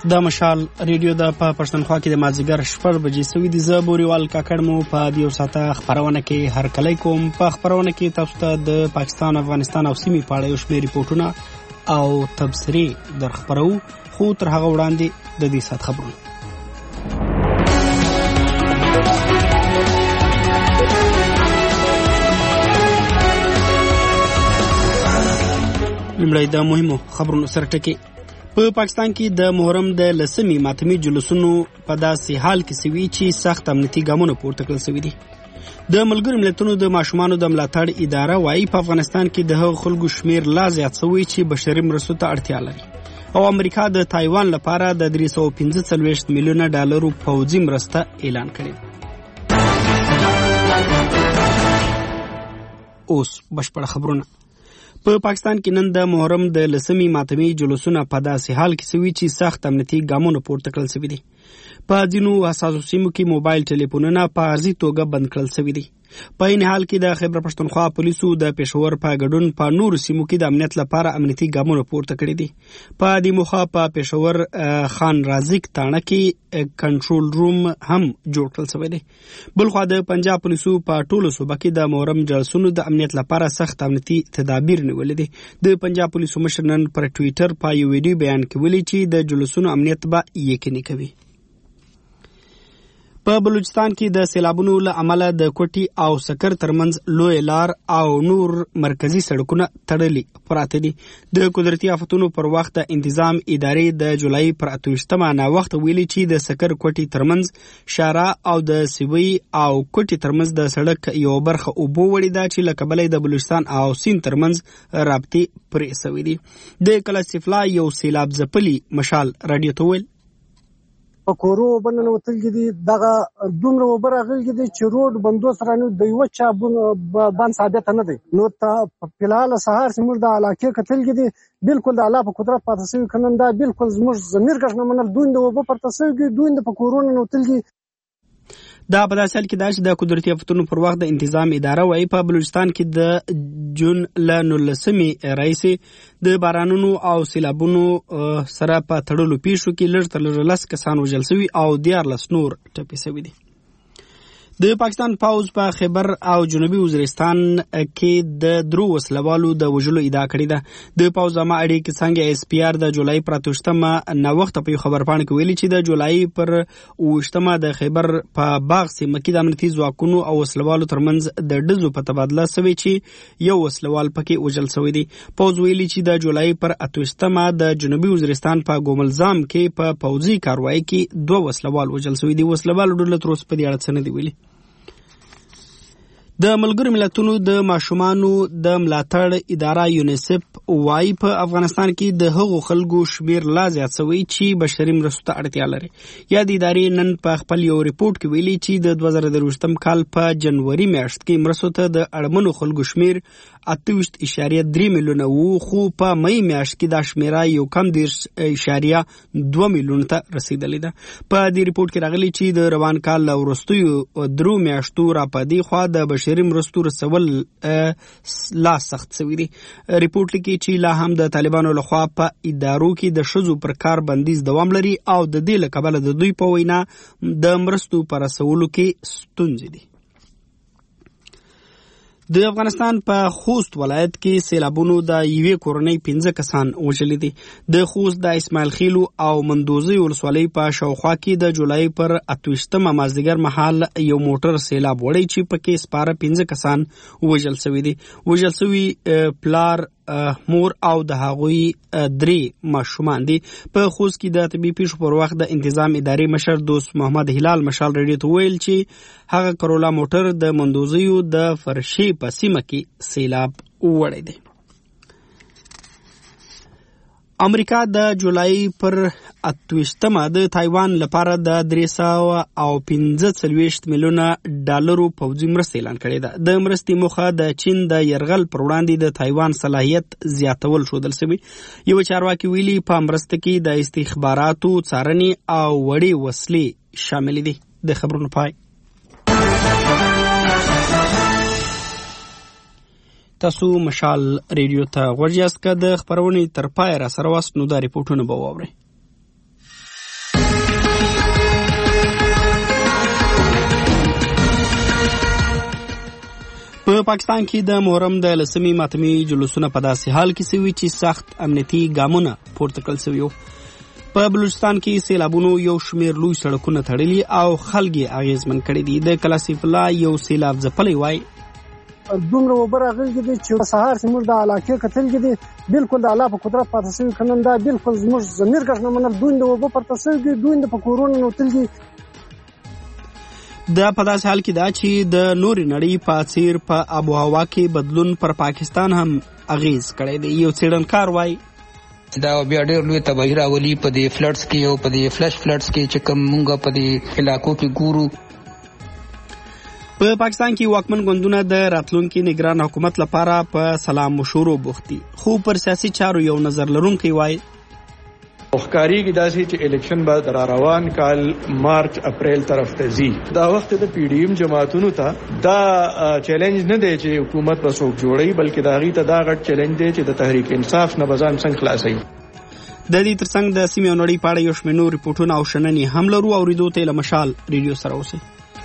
د مشال ریډیو د پښتونخوا کې د مازیګر 6 بجې سوي دي. زه بوريوال کاکړ مو په دیو ساته خبرونه کې هر کله کوم. په خبرونه کې تاسو ته د پاکستان، افغانستان او سیمې په اړه یو شمېر ریپورتونه او تبصرې در خبرو، خو تر هغه وړاندې د دې سات خبرونه. لمړی د مهمو خبرونو سره ټکی. په پاکستان کې د محرم د لسمې ماتمي جلوسونو په داسې حال کې سوي چې سخت امنیتي ګامونه پورته کړل سوي دي. د ملګرو ملتونو د ماشومانو د ملاتړ اداره وايي په افغانستان کې د هغو خلکو شمیر لا زیات سوی چې بشري مرستو ته اړتیا لري، او امریکا د تایوان لپاره د 345 میلیونه ډالرو پوځي مرسته اعلان کړې. اوس بشپړ خبرونه. په پاکستان کې نن د محرم د لسمې ماتمي جلوسونه په داسې حال کې سوي چې سخت امنیتي ګامونه پورته کړل سوي دي. په ځینو حساسو سیمو کې موبایل ټلیفونونه په عارضي توګه بند کړل سوي دي. په این حال کې د خیبر پښتونخوا پولیسو د پېښور په ګډون په نورو سیمو کې د امنیت لپاره امنیتي ګامونه پورته کړي دي. په دې موخه په پېښور خان رازق تاڼه کې کنټرول روم هم جوړ کړل شوی دی. بلخوا د پنجاب پولیسو په ټولو صوبه کې د محرم جلسونو د امنیت لپاره سخت امنیتي تدابیر نیولې دي. د پنجاب پولیسو مشر نن پر ټویټر په یو ویډیو بیان کې ویلي چې د جلسونو امنیت به یقیني کوي. په بلوچستان کې د سیلابونو له امله د کوټي او سکر ترمنځ لوی لار او نور مرکزی سړکونه تړلي پراته دي. د قدرتي آفتونو پر وخت د انتظام ادارې د جولای پر 28 نه وخت ویلي چې د سکر کوټي ترمنځ شارع او د سیوی او کوټي ترمنځ د سړک یو برخه اوبو وړي ده چې له کبله د بلوچستان او سیند ترمنځ رابطې پرې سوي دي. د کلاسیفلا یو سیلاب ځپلي مشال رادیو ته ویل په کورو بننه وتل کې دي دغه دومره وبر اغل کې دي چې روډ بندوبست رانه د یو چا باندې ثابت نه دي. نو ته په لحاظ سهار سمور د علاقې کتل کې دي بالکل د الله په قدرت پاتې شوی کنن دا بالکل زموږ ضمیر کښ نه منل دوی د وبو پر تاسو کې دوی د په کورونو وتل کې دا په داسې حال کې دا چې د قدرتي آفتونو پر وخت د انتظام اداره وايي په بلوچستان کې د جون له 19مې راهیسې د بارانونو او سیلابونو سره په تړلو پیښو کې لږ تر لږه 10 کسان وژل شوي او 14 نور ټپي شوي دي. د پاکستان پوځ په خیبر او جنوبي وزیرستان کې د درو وسلوالو د وژلو ادعا کړې ده. د پوځ عامه اړیکې څنګه اس پی آر د جولای پر 28 نه وخت په خبرپاڼه کې ویلي چې د جولای پر 28 د خیبر په باغ سیمه کې د امنیتي ځواکونو او وسلوالو ترمنځ د ډزو په تبادله شوی چې یو وسلوال پکې وژل شوی دی. پوځ ویلي چې د جولای پر 28 د جنوبي وزیرستان په ګوملزام کې په پوځي کاروایی کې 2 وسلوال وژل شوی دي. وسلوال ډله تر اوسه په دې اړه څه نه دی ویلي. د ملګرو ملتونو د ماشومانو د ملاتړ اداره یونیسف وايي په افغانستان کې د هغو خلکو شمیر لا زیات شوی چې بشري مرستو ته اړتیا لري. یا د ادارې نن په خپل یو ریپورت کې ویلي چې د 2023 کال په جنوري میاشت کې مرستو ته د اړمنو خلکو شمیر 28.3 میلیونه وو، خو په مې میاشت کې دا شمیره یو کم 10.2 میلیونه ته رسیدلې ده. په دې ریپورت کې راغلي چې د روان کال وروستیو 3 میاشتو را پدې خوا د بشري مرستو رسول لا سخت شوی دی. ریپورت لیکي چې لا هم د طالبانو لخوا په ادارو کې د ښځو پر کار بندیز دوام لري او د دې له کبله د دوی په وینا د مرستو پر رسولو کې ستونزې دي. د افغانستان په خوست ولایت کې سیلابونو د یوې کورنۍ 15 کسان وژلي دي. د خوست د اسماعیل خیلو او مندوزي ولسوالۍ په شاوخوا کې د جولای پر 28 مازدیګر مهال یو موټر سیلاب وړي چې پکې سپاره 15 کسان وژل شوي دي. وژل شوي پلار، مور او د هغوی 3 ماشومان دي. په خوست کې د طبي پیښو پر وخت د انتظام ادارې مشر دوست محمد هلال مشال رادیو ته ویل چې هغه کرولا موټر د مندوزیو د فرشي په سیمه کې سیلاب وړی دی. امریکا د جولای پر 28 د تایوان لپاره د 345 میلیونه ډالرو پوځي مرسته اعلان کړې ده. د مرستې موخه د چین د یرغل پر وړاندې د تایوان صلاحیت زیاتول شودل شوی. یو چارواکي ویلي په مرسته کې د استخباراتو څارنې او وړې وسلې شامل دي. د خبرونو پای. تاسو مشال ریډیو ته غوږ یاست. که د خبرونې تر پای را سره واست نو دا ریپورټونه به واورئ. په پاکستان کې د محرم د 10مې ماتمي جلوسونه په داسې حال کې شوي چې سخت امنیتي ګامونه پورته کړل شوي وو. په بلوچستان کې سیلابونو یو شمېر لوی سړکونه تړلي او خلک یې اغېزمن کړي دي. د کلاسیف الله یو سیلاب ځپلی وای دومره اوبه راغلي دي چې سهار زموږ د علاقې کتلګي دي بالکل د الله په قدرت پاتې شوي کنن دا بالکل زموږ ضمیر کښ نه منل دوی د اوبه پرته شوي دوی د په کورونو نوتلګي. دا په داسې حال کې دا چې د نورې نړۍ په څیر په آب و هوا کې بدلون پر پاکستان هم اغیز کړی دی. یو څېړنکار وایي دا بیا ډېر لوی تباهي راولي په دې فلډز کې او په دې فلش فلډز کې چې کوم مونږ په دې علاقو کې ګورو. په پاکستان کې واکمن ګوندونه د راتلونکي نگران حکومت لپاره په سلام مشورو بوخت دي، خو پر سیاسي چارو یو نظر لرونکی وایي ښکارېږي داسې چې الیکشن به در روان کال مارچ اپریل طرف ته ځي. دا وخت د پی ډي ایم جماعتونو ته دا چیلنج نه دی چې حکومت به څوک جوړوي، بلکې د هغې ته دا غټ چیلنج دی چې د تحریک انصاف نه به ځان څنګه خلاصوي. د دې ترڅنګ د سیمې او نړۍ په اړه یو شمېر نور ریپورټونه او شننې هم لرو. اورېدو ته له مشال ریډیو سره اوسئ.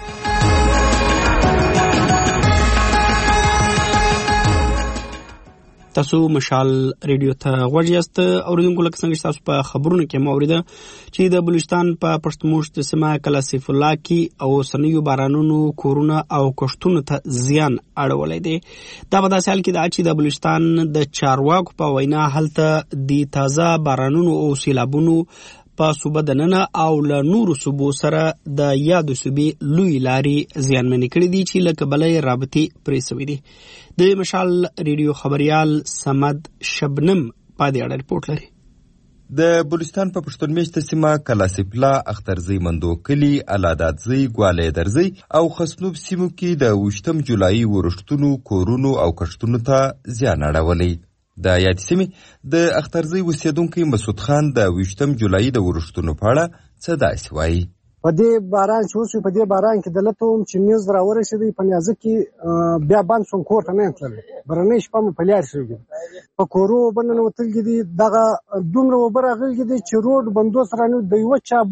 تاسو مشال ریډیو ته غوږ یاست. اوریدونکو لکه څنګه چې تاسو په خبرونو کې مو اوریده چې د بلوچستان په پښتموشت سیمه کلاسیف الله کې او سنیو بارانونو کورونه او کښتونو ته زیان اړولی دی. دا په داسې حال کې دا چې د بلوچستان د چارواکو په وینا هلته د تازه بارانونو او سیلابونو په صوبه دننه او له نورو صوبو سره د یادو صوبې لوی لارې زیانمنې کړي دي چې له کبله یې رابطې پرې شوي دي. د مشال ریډیو خبریال سمد شبنم په دې اړه ریپورټ لري. د بلوچستان په پښتون میشته سیمه کلاسیپلا، اخترزی مندو کلی، علادادزی، گوالی درزی او خسنوب سیمو کې د 28 جولای ورښتونو کورونو او کښتونو ته زیان اړولی. د یاد سیمې د اخترزی اوسیدونکی مسعود خان د 28 جولای د ورښتونو په اړه څه داسې وایي. په دې باران چې اوس په دې باران کې دلته هم چې نیوز راورسېدی په نیازه کې بیا بند شوم، کور ته نه تلل، برنۍ شپه مې په لار شوې په کورو اوبه ننوتلګي دي. دغه دومره اوبه راغلي دي چې روډ بندوبست رانه د یوه چا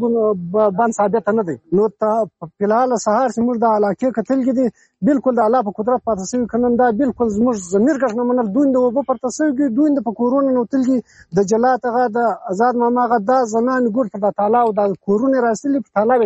بند ثابته نه دی. نو ته فلحال سهار زموږ د علاقې کتلګي دي بالکل د الله په قدرت پاتې شوي کنن دا بالکل زموږ ضمیر کښ نه منل دوی د اوبه پرته شوي دوی د په کورونو نوتلګي د جلات هغه د آزاد ماما هغه دا زنان ګور په تالا او د کورونه راسلي په تالا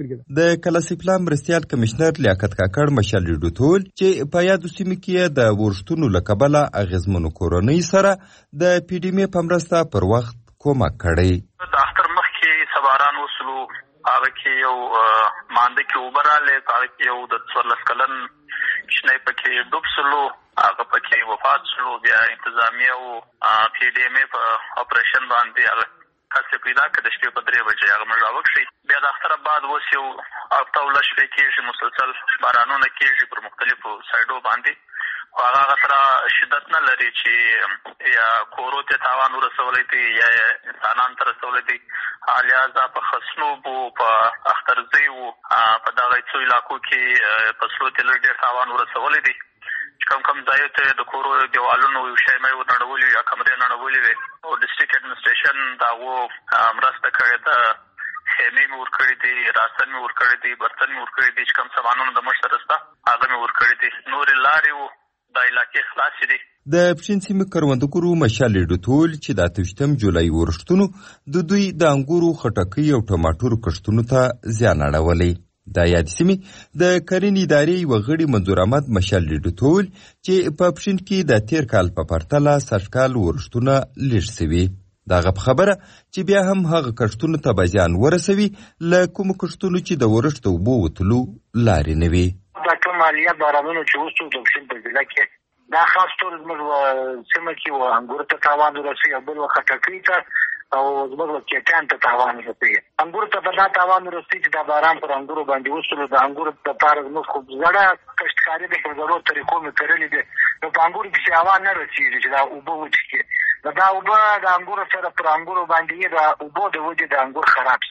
د کلاسیپلا مرستیال کمشنر لیاقت کاکړ مشال ریډو ټول چې په یادو سیمو کې د ورښتونو له کبله اغېزمنو کورنۍ سره د پی ډي ام په مرسته پر وخت کومک کړی. د اختر مخکې سباران وسلو، هغه کې یو مانده کې اوبه راغلې، هغه کې یو د 14 کلن کوچنی پکې ډوب سلو، هغه پکې وفات سلو. بیا انتظامیه او پی ډي ام په اپریشن باندې هغه کسې پیدا کړه د شپې په 3 بجې هغه مړ راوکړي. بیا د اختر بعد اوس یو هفته او 10 شپې کېږي مسلسل بارانونه کېږي پر مختلفو سایډو باندې، خو هغه سره شدت نه لري چې یا کورو ته تاوان ورسولی دی یا انسانانو ته رسولی دی. لہذا په خسنوب او په اخترزی او په دغه څو علاقو کې فصلو ته لږ ډېر تاوان ورسولی دی. کم ځایو ته د کورو دیوالونو یو شی مې ونړولي یا کمرې نړولي وي او ډسټرکټ اډمنسټریشن د هغو مرسته کړې ده. خیمې مې ورکړې دي، راسن مې ورکړې دي، برتن مې ورکړې دي، چې کوم سامانونه د مړ سره شته هغه مې ورکړې دي. نورې لارې د علاقې خلاصې دي. د پښین سیمې کروندګرو مشال ریډو ټول چې د 28 جولای ورښتونو د دوی د انګورو، خټکۍ او ټماټرو کښتونو ته زیان اړولی. د یاد سیمې د کرنې ادارې یوه غړي منظور احمد مشال ریډو ټول چې په پښین کې د تیر کال په پرتله سږکال ورښتونه لږ شوي. دغه په خبره چې بیا هم هغه کښتونو ته به زیان ورسوي له کومو کښتونو چې د ورښت اوبو وتلو لارې نه وي. دا کوم مالیات بارانونو چې اوس د پښین په ضلع کې دا خاص طور زموږ سیمه کې انګورو ته تاوان ورسوي او بل خټکۍ ته او زموږ کېټیان ته تاوان رسوي. انګورو ته به دا تاوان ورسوي چې دا باران پر انګورو باندې وسلو. د انګورو لپاره زموږ خو زړه کښتکاري د په زړو طریقو مې کرلې دي، نو په انګورو کې هوا نه رسېږي چې دا اوبه وڅښي. دا اوبه د انګورو سره پر انګورو باندې د اوبو د وجې د انګور خراب شي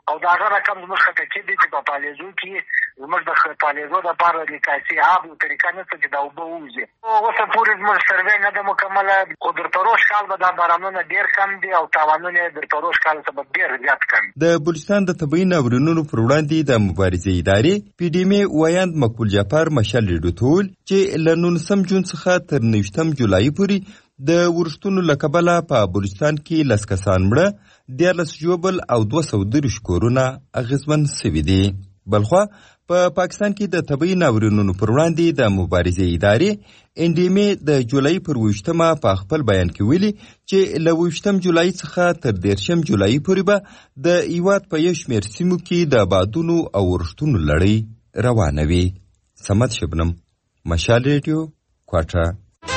او دا هغه رقم زموږ خټکي دي چې په پالیزو کې زموږ د پالیزو دپاره لیکاسي آب او طریقه نشته چې دا اوبه ووځي. اوسه پورې زموږ سروې نه ده مکمله، خو در پروش کال به دا بارانونه ډېر کم دي او تاوانونه یې در پروش کال څخه به ډېر زیات کم. د بلوچستان د طبیعي ناورینونو پر وړاندې د مبارزې ادارې پی ډي ام ویاند مقبول جعفر مشال لیدوتول چې له 19 جون څخه تر 19 جولای پورې د ورښتونو له کبله په بلوچستان کې 10 کسان مړه، 14 ژوبل او 230 کورونه اغېزمن سوي دي. بلخوا په پاکستان کې د طبیعي ناورینونو پر وړاندې د مبارزې ادارې ان ډي ام د جولای پر 20مه په خپل بیان کې ویلي چې له 20 جولای څخه تر 13 جولای پورې به د هیواد په یو شمېر سیمو کې د بادونو او ورښتونو لړۍ روانه وي. صمد شبنم، مشال ریډیو، کوټه.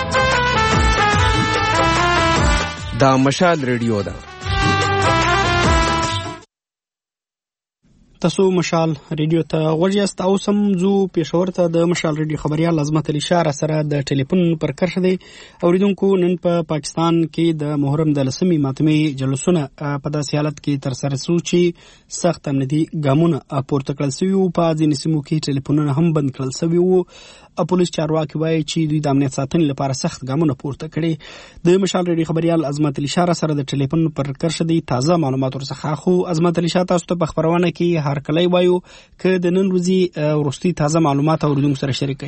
دا مشال ریډیو ده. تاسو مشال ریډیو ته غوږ یاست او سم زو پېښور ته د مشال ریډیو خبريال عظمت علي شاه سره د ټلیفون پر کرښه دی. اوریدونکو، نن په پاکستان کې د محرم د 10مې ماتمې جلوسونه په داسې حالت کې تر سره شو چې سخت امنیتي ګامونه پورته کړل شوي وو. په ځینې سیمو کې ټلیفونونه هم بند کړل شوي وو. پولیس چارواکي وایي چې دوی د امنیت ساتنې لپاره سخت ګامونه پورته کړي. د مشال ریډیو خبريال عظمت علي شاه سره د ټلیفون پر کرښه دی. تازه معلومات ورڅخه خو عظمت علي شاه تاسو ته په خبرونه کې هر کله وایو که د نن ورځې وروستي تازه معلومات اوریدونکو سره شریک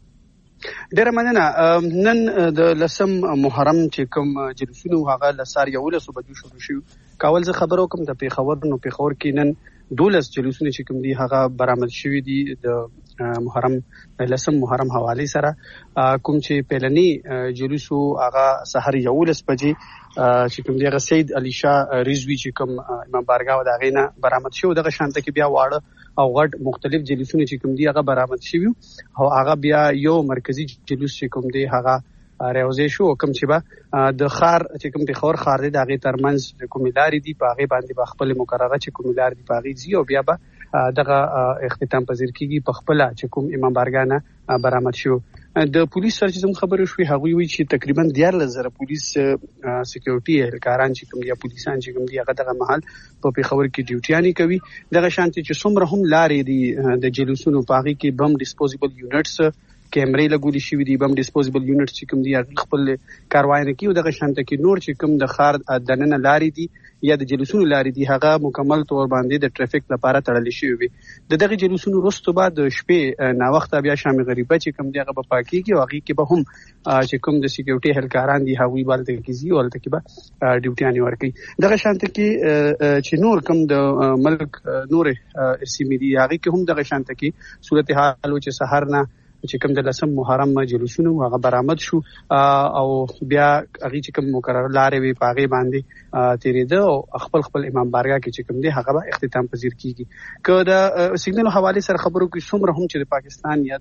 کړئ. ډیره مننه. نن د 10 محرم چې کوم جلوسونه هغه له سار 11 بجو شروع شو. کاول زه خبرو کوم د پیښور کې نن 12 جلوسونه چې کوم دي هغه برآمد شوي دي د محرم 10 محرم حواله سره. کوم چې پهلنی جلوسو هغه سحر 11 بجې چې کوم دی هغه سید علي شاه رضوی چې کوم امام بارګاو دا غینه برآمد شو. دغه شانته کې بیا واړه او غټ مختلف جلوسونه چې کوم دی هغه برآمد شوي او هغه بیا یو مرکزی جلوس چې کوم دی هغه راوځي شو. کوم چې به د خار چې کوم پیښور خار دی دغه ترمنځ کوم لارې دی په هغه باندې په خپل مقرره چې کوم لارې دی په هغه ځي او بیا به دغه اختتام پذیر کیږي په خپل چې کوم امام بارګانه برآمد شو. د پولیس سره چې زموږ خبرې شوې هغه وی چې تقریبا 14,000 پولیس سکیورټي اهلکاران چې کوم دی پولیسان چې کوم دی هغه دغه محل په پیښور کې ډیوټیانی کوي. دغه شانتي چې څومره هم لارې دي د جلوسونو په هغه کې بم ډیسپوزیبل یونټس کیمرې لګولې شوې دي. بم ډیسپوزیبل یونټ چې کوم دی خپل کاروای نه کوي. دغه شانته کې نور چې کوم د خار دننه لارې دي یا د جلوسونو لارې دي هغه مکمل تور باندې د ټریفیک لپاره تړل شوی وي. دغه جلوسونو وروسته بعد شپې نا وخت بیا شام غریبه چې کوم دی هغه په پاکيږي او هغه کې به هم چې کوم د سکیورټي اهلکاران دي هغوی بالته کیږي او البته کې به ډیوټیانی ورکي. دغه شانته کې چې نور کوم د ملک نور سیمې دي هغه کې هم دغه شانته کې صورتحال چې سحر نه چې کوم د 10 محرم جلوسونه هغه برآمد شو او بیا هغه چې کوم مقرره لارې وي په هغه باندې تیریده او خپل امام بارګاه کې چې کوم دی هغه به اختتام پذیر کیږي. که د سیګنل حواله سره خبرو کې څومره هم چې د پاکستان یا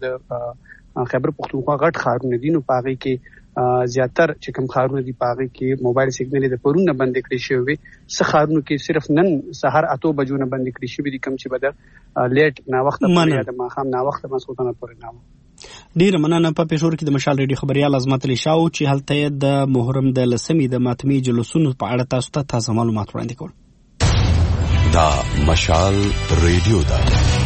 د خیبر پختونخوا غټ ښارونه دي نو په هغه کې زیاتر چې کوم ښارونه دي په هغه کې موبایل سیګنل د پرونه بند کړی شوی. څه ښارونو کې صرف نن سحر 8 بجو نه بند کړی شوی دي کوم چې بده لیټ نا وخت پورې یا د ماخام نا وخت مسعودانه پورې نه. ډیر مننه. په پېښور کې د مشال ریډیو خبريال عظمت علي شاه چې هلته د محرم د 10مې د ماتمې جلوسونو په اړه تاسو ته تازه معلومات وړاندې کول. دا مشال ریډیو ده.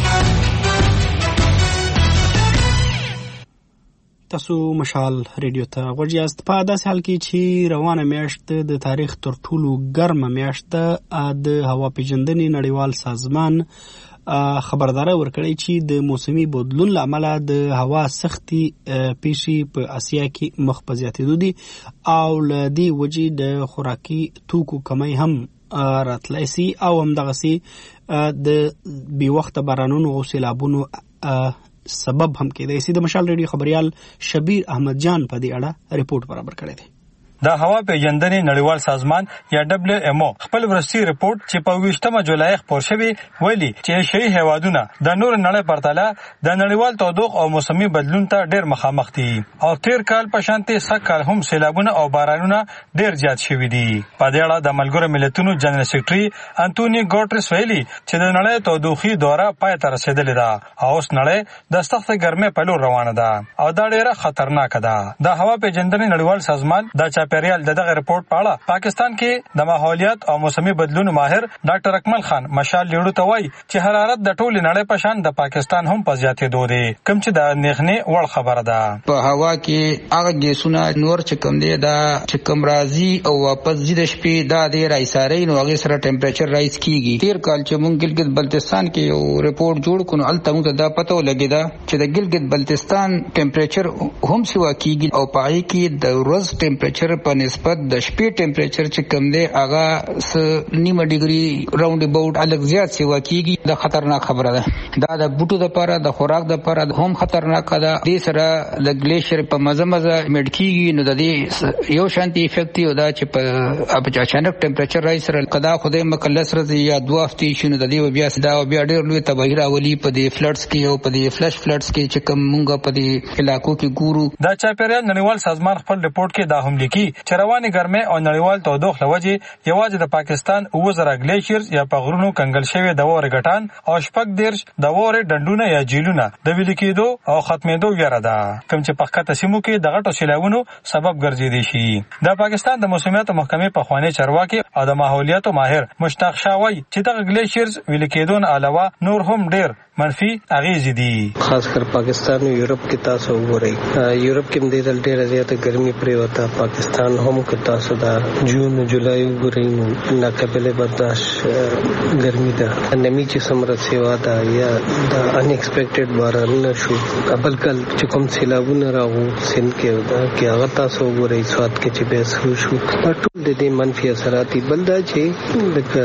تاسو مشال ریډیو ته غوږ یاست. په داسې حال کې چې روانه میاشت د تاریخ تر ټولو ګرمه میاشت د هوا پیژندنې نړیوال سازمان خبرداري ورکړی چې د موسمي بدلون لامل د هوا سختي پیښې په اسیا کې مخ په زیاتېدو دي او ل دې وجې د خوراکي توکو کمی هم راتلی سي او همدغسې د بې وخته بارانونو او سیلابونو سبب هم کېدای سي. د مشال ریډیو خبريال شبیر احمد جان په دې اړه ریپورت برابر کړی دی. د هوا پیژندنې نړیوال سازمان یا WMO خپل ورستي ریپورت چې په 20 جولای خپور شوی ویلي چې شي هیوادونه د نور نړۍ پرتله د نړیوال تودوخ او موسمي بدلون ته ډېر مخامخ دي او تیر کال په شانتي سکهال هم سیلابونه او بارانونه ډېر زیات شوي دي. په دې اړه د ملګرو ملتونو جنرال سیکریټري انټونی ګوټرس ویلي چې د نړۍ تودوخي دوره پای ته رسیدلې ده او اوس نړۍ د سخت ګرمۍ په لور روانه ده او دا ډېره خطرناک ده. د هوا پیژندنې نړیوال سازمان د چاپیریال دغه ریپورت په اړه پاکستان کې د ماحولیات او موسمي بدلون ماهر ډاکټر اکمل خان مشال لیړو ته وایي چې حرارت د ټول نړۍ په شان د پاکستان هم په زیاتېدو دی، کوم چې د اندېښنې وړ خبره ده. په هوا کې هغه ګیسونه نور چې کوم دی دا چې کوم راځي او واپس ځي د شپې دا د رایساري نو هغه سره ټمپریچر رایز کیږي. تیر کال چې مونږ ګلګت بلتستان کې یو ریپورت جوړ کړو الته موږ دا پته ولګیدا چې د ګلګت بلتستان ټمپریچر هم سوا کیږي او پای کې د ورځ ټمپریچر په نسبت د شپې ټمپریچر چې کوم دی هغه 9 ډیګري راوند اباوت الګ زیات سوا کیږي. دا خطرناک خبره ده. دا د بوټو لپاره د خوراک لپاره هم خطرناک ده. د سره د ګلیشر په مزه میډ کیږي نو د دې یو شانتي افیکټ یو دا چې په اچانک ټمپریچر رایز سره قدا خدای مکلس راځي یا 2 هفتې شنو د دې بیا دا بیا ډېر لوی تباہی راولي په دې فلډز کې او په دې فلش فلډز کې چې کوم مونږ په دې علاقو کې ګورو. دا چاپیریال نړیوال سازمان خپل ریپورت کې دا هم لیکي چې رواني ګرمۍ او نړیوال تودوخه لوجه یوازې د پاکستان 2000 ګلیشرز یا په غرونو کنګل شوی د وره غټان او شپږ دیرش د وره ډنډونه یا جیلونه د ویل کېدو او ختمېدو ویره ده، کوم چې په خطه سیمو کې د غټو سیلاوونو سبب ګرځېدي شي. د پاکستان د موسمیات محکمې په خوانی چارواکي او د ماحولیاتو ماهر مشتاق شاوی چې دغه ګلیشرز ویل کېدو نه علاوه نور هم ډېر منفي اغیزې دي. خاص کر پاکستان او یورپ کې تاسو وګورئ یورپ کې مدې ډېر زیاته ګرمي پرې وتا، پاکستان هم کې تاسو دا جون جولای وګورئ ناقابل برداشت ګرمي ده. نمی چې سمره سیوا ده یا دا ان ایکسپیکټډ باران شو قبل کل چې کوم سیلابونه راغو سند کې دا کې هغه تاسو وګورئ سواد کې چې به شو ټول د دې منفي اثرات بلدا چې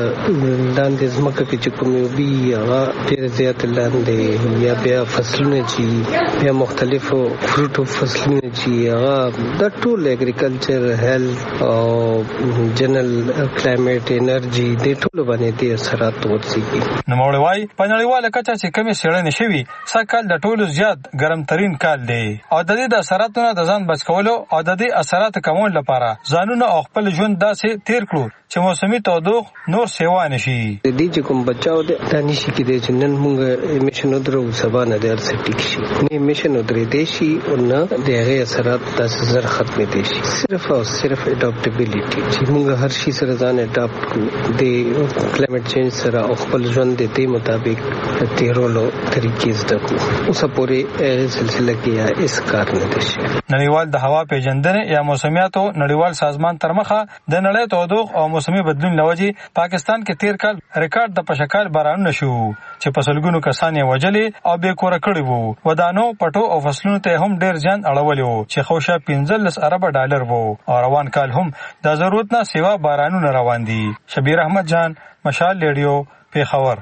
د داندې زمکه کې چې کوم وی هغه ډېر زیات لاندې یا بیا فصلونه چې بیا مختلفو فروټ فصلونه چې هغه د ټول اګریکلچر هیلث او جنرال کلایمټ انرژي د ټول باندې د اثرات ورسیږي. نو موړوي په نړیواله کچه چې کومې سیړنې شوي سکهال د ټولو زیات ګرم ترين کال دی او د دې د اثراتونو د ځان بچ کولو او د دې اثرات کمول لپاره ځانونه او خپل ژوند داسې تیر کړو چې موسمي تودوخه نور سیوا نشي. د دې چې کوم بچاو د دانشي کې د جنن مونږ امیشن درو سبا نه در سټیک شي نه امیشن درې دیشي او نه د هغه اثرات تاسو زر ختمې دي شي. صرف او صرف اډاپټیبিলিټي چې مونږ هر شي سره ځان اډاپټ کړو د کلایمټ چینج سره او خپل ژوند د دې مطابق تیرولو طریقې زده کړو. اوس پورې سلسله کې اس کار نه دي شي. نړیوال د هوا پیژندنې یا موسمیاتو نړیوال سازمان تر مخه د نړۍ تودوخه او موسمي بدلون لوجه پاکستان کې تیر کال ریکارډ د پشکال بارانونه شو چې په سلګونو کسان یې وجلې او بې کوره کړي وو. ودانو پټو او فصلونو ته هم ډیر ځان اړولې وو چې خوشا 15 ارب ډالر وو او روان کال هم د ضرورت نه سیوا بارانونه روان دي. شبیر احمد جان مشال ریډیو پیښور.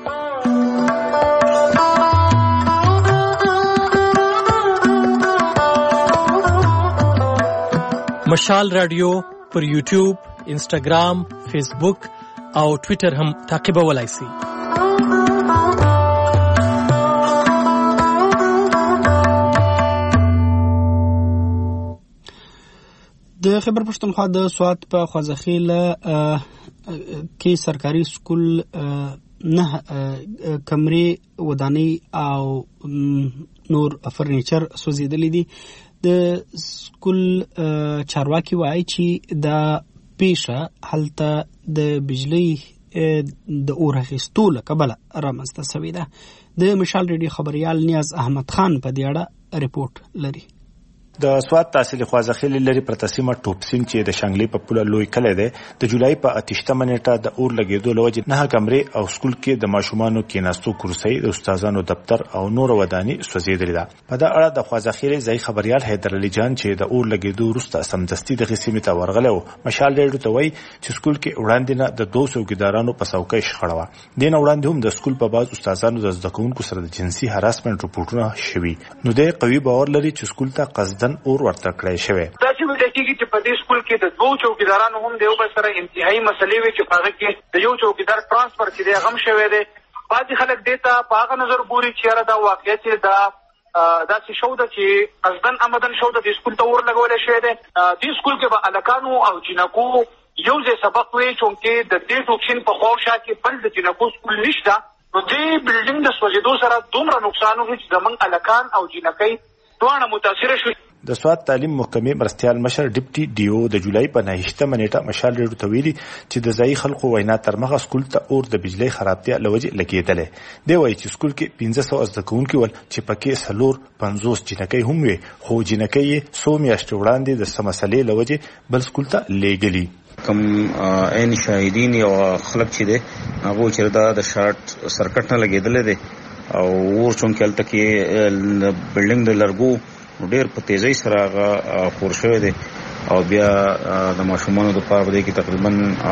مشال رادیو پر یوټیوب، انسټاګرام، فیسبوک او ټوئیټر هم تعقیبولای شئ. د خیبر پښتونخوا د سوات په خوځخیل کې سرکاري سکول نه کمرې ودانۍ او نور فرنیچر سوځیدلې دي. د سکول چارواکي وایي چې دا پیښه هلته د بجلی د اور اخیستو له کبله رامنځته شوې ده. د مشال ریډیو خبريال نیاز احمد خان په دې اړه ریپورت لري. د سوات تحصیل خوازخیل لري پرتسیمه ټوپسین چې د شنګلې په پوله لوی کلی دی د جولای په 28 نیټه د اور لګیدو لوجه نه کمرې او سکول کې د ماشومانو کېناستو کرسي د استادانو دفتر او نور وداني سوځیدلې ده. په دا اړه د خوازخیل ځای خبريال حیدر علي جان چې د اور لګیدو وروسته سمدستي د غسیمه ته ورغله او مشال ریډیو ته وایي چې سکول کې وړاندې نه د 200 ګدارانو په څوکۍ شخړه و. دین وړاندې هم د سکول په باز استادانو د زده کوونکو سره د جنسي هراسمنت رپورټونه شوي. نو د قوي باور لري چې سکول ته قصدن اور ورته کړی شوی. دا چې ویل کېږي چې په دې سکول کې د 2 چوکیدارانو هم د یو بل سره انتهایی مسلې وي چې هغه کې د یو چوکیدار ترانسفر چې دی غم شوی دی. بعضې خلک دې ته په هغه نظر ګوري چې یاره دا واقعیت دا چې شو ده چې قصدن عمدن شو ده د سکول ته اور لګولی شوی دی. دې سکول کې به هلکانو او جینکو یو ځای سبق وی چونکې د دې ټوکشن په خواوشا کې بل د جینکو سکول نشته. نو دې بلډینګ د سوځېدو سره دومره نقصان وکړي چې زموږ هلکان او جینکۍ دواړه متاثره شوي. د سواد تعلیم محکمې مرستيال مشر ډیپټي ډیو د جولای په 9مه نیټه مشال ریډیو ته ویلي چې د ځای خلکو وینا تر مغه سکول ته اور د بجلی خرابتیا لوجه لګیدلې دی وایي چې سکول کې 1500 زده کوونکي ول چې پکې 50 جنکۍ هم وي خو جنکۍ 100 میاشتې وړاندې د سمسلې لوجه بل سکول ته لېګلي کم عین شاهدین او خلک چې دي هغه چې دا د شارټ سرکټ نه لګیدل دي او ور چون کېل تکي بلډینګ د لرګو ډېر په تیزی سره هغه خور شوی دی او بیا د ماشومانو د پاره د کې تقریبا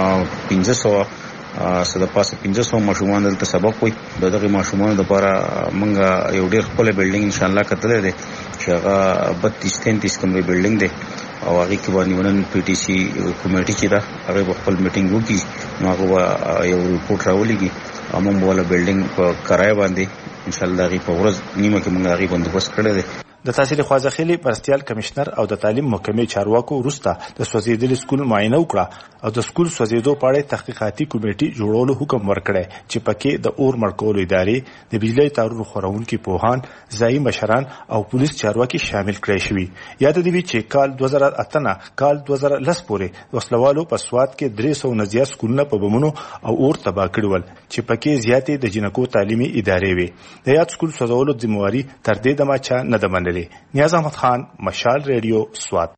1500 صد پاسه 1500 ماشومان دلته سبق وي دغه ماشومانو د پاره مونږه یو ډېر خپل بلډینګ ان شاء الله کتل دي چې هغه 32-33 کمرې بلډینګ دی او هغه کې باندې ونن پی ټی سی کمیټه چې دا هغه خپل میټینګ وکړي نو هغه یو ریپورت راولېږي امم ولا بلډینګ په کرای باندې ان شاء الله غي په ورځ نیمه کې موږ غي بندوبست کړی دی د تحصیل خوازخیلی مرستيال کمشنر او د تعلیم محکمې چارواکو وروسته د سوځیدل سکول معاینه وکړه او د سکول سوځیدو په اړه تحقیقاتي کمیټې جوړولو حکم ورکړی چې پکې د اور مړکولو ادارې د بجلی تارونو خورونکو پوهان ځایي مشران او پولیس چارواکي شامل کړي شوي یاد دی چې کال 2008 نه کال 2010 پورې وسلوالو په سواد کې 300 نه زیات سکولونه په بمونو او اور تباه کړول چې پکې زیاتې د جنکو تعلیمي ادارې وي د یاد سکول سوځولو ذمہواری تر دې دمه چا نه د نیاز احمد خان مشال ریډیو سوات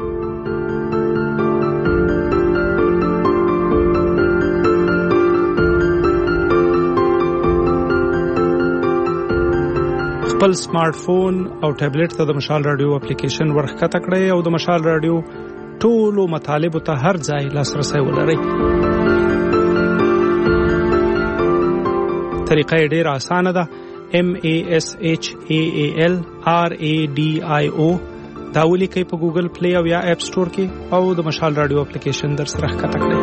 خپل سمارټ فون او ټابلیټ ته د مشال رادیو اپلیکیشن ورخکته کړئ او د مشال رادیو ټولو مطالب ته هر ځای لاسرسي ولرئ طریقه ډېره اسانه ده MASHAAL RADIO دا ولیکئ په ګوګل پلی او یا اپ سٹور کې او د مشال رادیو اپلیکیشن در سره ښکته کړئ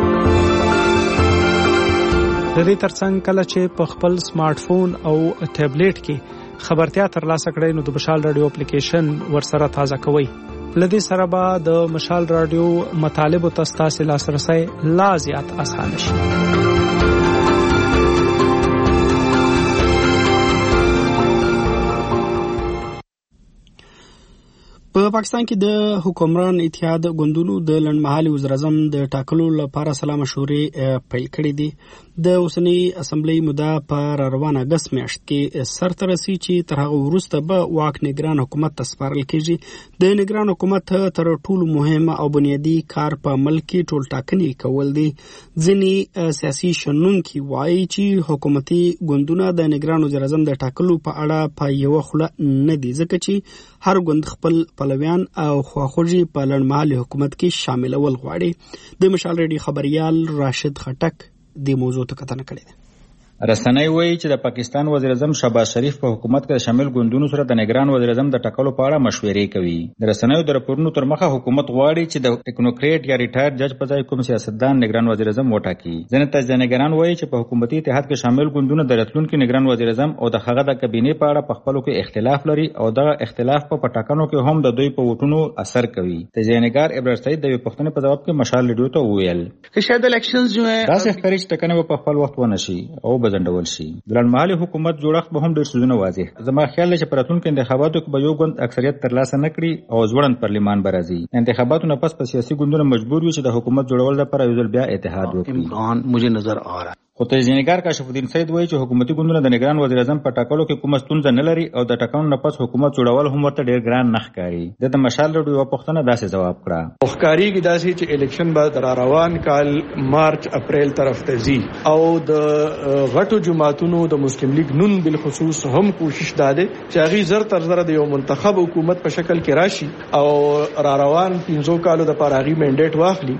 د دې ترڅنګ کله چې په خپل سمارټ فون او ټابلیټ کې خبرتیا ترلاسه کړئ نو د مشال رادیو اپلیکیشن ورسره تازه کوئ لدې سره به د مشال رادیو مطالب او تاسو لاسرسي لا زیات آسان شي په پاکستان کې د حکمران اتحاد ګوندونو د لنډمهالي وزیراعظم د ټاکلو لپاره سلا مشورې پیل کړې دي د اوسنی اسمبلی موده په روانه اگست میاشت کې سرته رسي چې تر هغه وروسته به واک نگران حکومت ته سپارل کېږي د نگران حکومت تر ټولو مهمه او بنیادی کار په ملک کې ټول ټاکنې کول دي ځینې سیاسي شنونکي وایي چې حکومتي ګوندونه د نگران وزیراعظم د ټاکلو په اړه په یو خوله نه دي ځکه چې هر ګوند خپل پلویان او خواخوږي په لړمحلي حکومت کې شاملول غواړي د مشال ریډي خبريال راشد خټک د موضوع ته کتنه کړې ده رسنۍ وایي چې د پاکستان وزیر اعظم شهباز شریف په حکومت کې شامل ګوندونو سره د نگران وزیر اعظم د ټاکلو په اړه مشورې کوي د رسنیو د راپورونو تر مخه حکومت غواړي چې د ټیکنوکریټ یا ریټایر جج په ځای کوم سیاستدان نگران وزیر اعظم وټاکي ځینې تجزیه‌نګاران وایي چې په حکومتي اتحاد کې شامل ګوندونه د راتلونکي نگران وزیر اعظم او د هغه د کابینې په اړه په خپلو کې اختلاف لري او دغه اختلاف په ټاکنو کې هم د دوی په وټونو اثر کوي تجزیه‌نګار ابراهیم سعید د پښتنې په جواب کې مشال ریډیو ته وویل چې شاید الیکشنز جو ہے دا څه خرج ټکنه په خپل وخت ونشي او بزندول شي لړمحلي حکومت جوړښت به هم ډېر سوزونه واضح زما خیال چې په راتلونکو انتخاباتو کې به یو ګوند اکثریت ترلاسه نه کړي او ځوړند پارلیمان به راځي انتخاباتو نه پس په سیاسي ګوندونو مجبور وي چې د حکومت جوړول لپاره یو ځل بیا اتحاد وکړي امکان مجھے نظر آ رہا خو تجزیه‌نګار کاشف الدین سید وایي چې حکومتي ګوندونه د نگران وزیر اعظم په ټاکلو کې کومه ستونزه نه لري او د ټاکنو نه پس حکومت جوړول هم ورته ډېر ګران نه ښکاري د مشال ریډیو یوه پوښتنه داسې ځواب کړه ښکاري کې داسې چې الیکشن به در روان کال مارچ اپریل طرف ته ځي او د غټو جماعتونو د مسلم لیگ نون بالخصوص هم کوشش داده چې هغه زر تر زر د یو منتخب حکومت په شکل کې راشي او را روان 15 کالو د پاره هغه منډیټ واخلي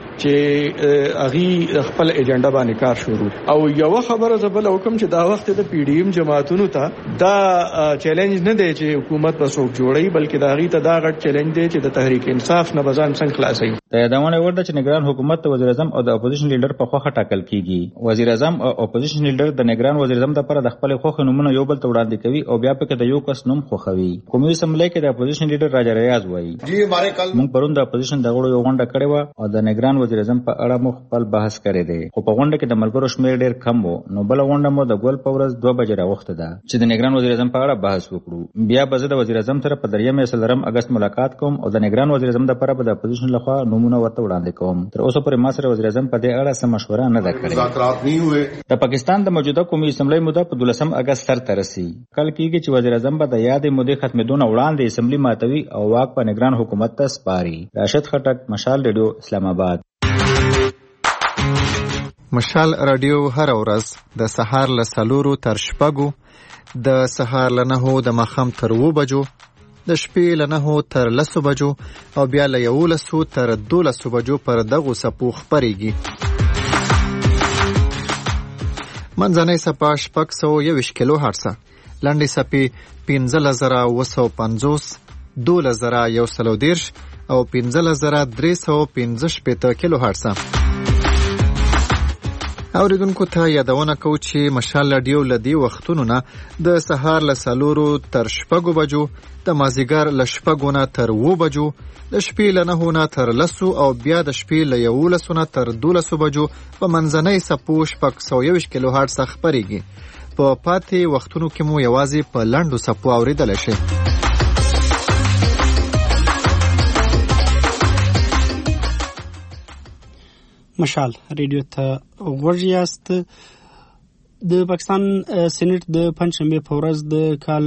چې هغه خپل ایجنډا باندې کار شروع او یو خبره زبل حکم چې دا وخت د پی ډی ایم جماعتونو ته دا چیلنج نه دی چې حکومت به څوک جوړي بلکې دا غي ته دا غټ چیلنج دی چې د تحریک انصاف نه بزان څنګه خلاصي د یادونه ورده چې نگران حکومت د وزیر اعظم او د اپوزیشن لیډر په خوخه ټاکل کیږي وزیر اعظم او اپوزیشن لیډر د نگران وزیر اعظم لپاره د خپل خوخه نمونه یو بل ته وړاندې کوي او بیا پکې د یو کس نوم خوخوي قومي اسمبلی کې د اپوزیشن لیډر راجا ریاض وایي موږ پرون د اپوزیشن د غړو یو غونډه کړې و او د نگران وزیر اعظم په اړه مو خپل بحث کړی دی خو په غونډه کې د ملګرو شمیر ډېر ډیر کم وو. نو بل غونډه مو د ګول په ورځ 2 بجې راوخته ده چې د نگران وزیر اعظم په اړه بحث وکړو. بیا به زه د وزیر اعظم سره په 3 اگست ملاقات کوم او د نگران وزیر اعظم لپاره به د اپوزیشن لخوا نمونه ورته وړاندې کوم. تر اوسه پورې ما سره وزیر اعظم په دې اړه څه مشوره نه ده کړې. د پاکستان د موجوده قومي اسمبلی موده په 12 اگست سره رسي. کله کېږي چې وزیر اعظم به د یادې مودې ختمېدو نه وړاندې اسمبلی ماتوي او واک په نگران حکومت ته سپاري. راشد خټک، مشال ریډیو، اسلام آباد. مشال رادیو هر ورځ د سهار له 4 تر 6، د سهار له 9 د ماښام تر 7 بجو، د شپې له 9 تر 10 بجو او بیا له 11 تر 12 بجو پر دغو څپو خپرېږي. منځنۍ څپه 621 کیلو هرټزه، لنډې څپې 15950، 12130 او 15315 کیلو هرټزه. اوریدونکو ته یادونه کوو چې مشال رادیو له دې وختونو نه د سهار له 4 تر 6 بجو، د مازیګر له 6 نه تر 7 بجو، د شپې له 9 نه تر 10 او بیا د شپې له 11 نه تر 12 بجو په منځنۍ څپو 621 کیلو هرټز خپرېږي. په پاتې وختونو کې مو یوازې په لنډو څپو اوریدلی شي. مشال ریډیو ته غوږ یاست. د پاکستان سېنات د پنځشنبه په ورځ د کال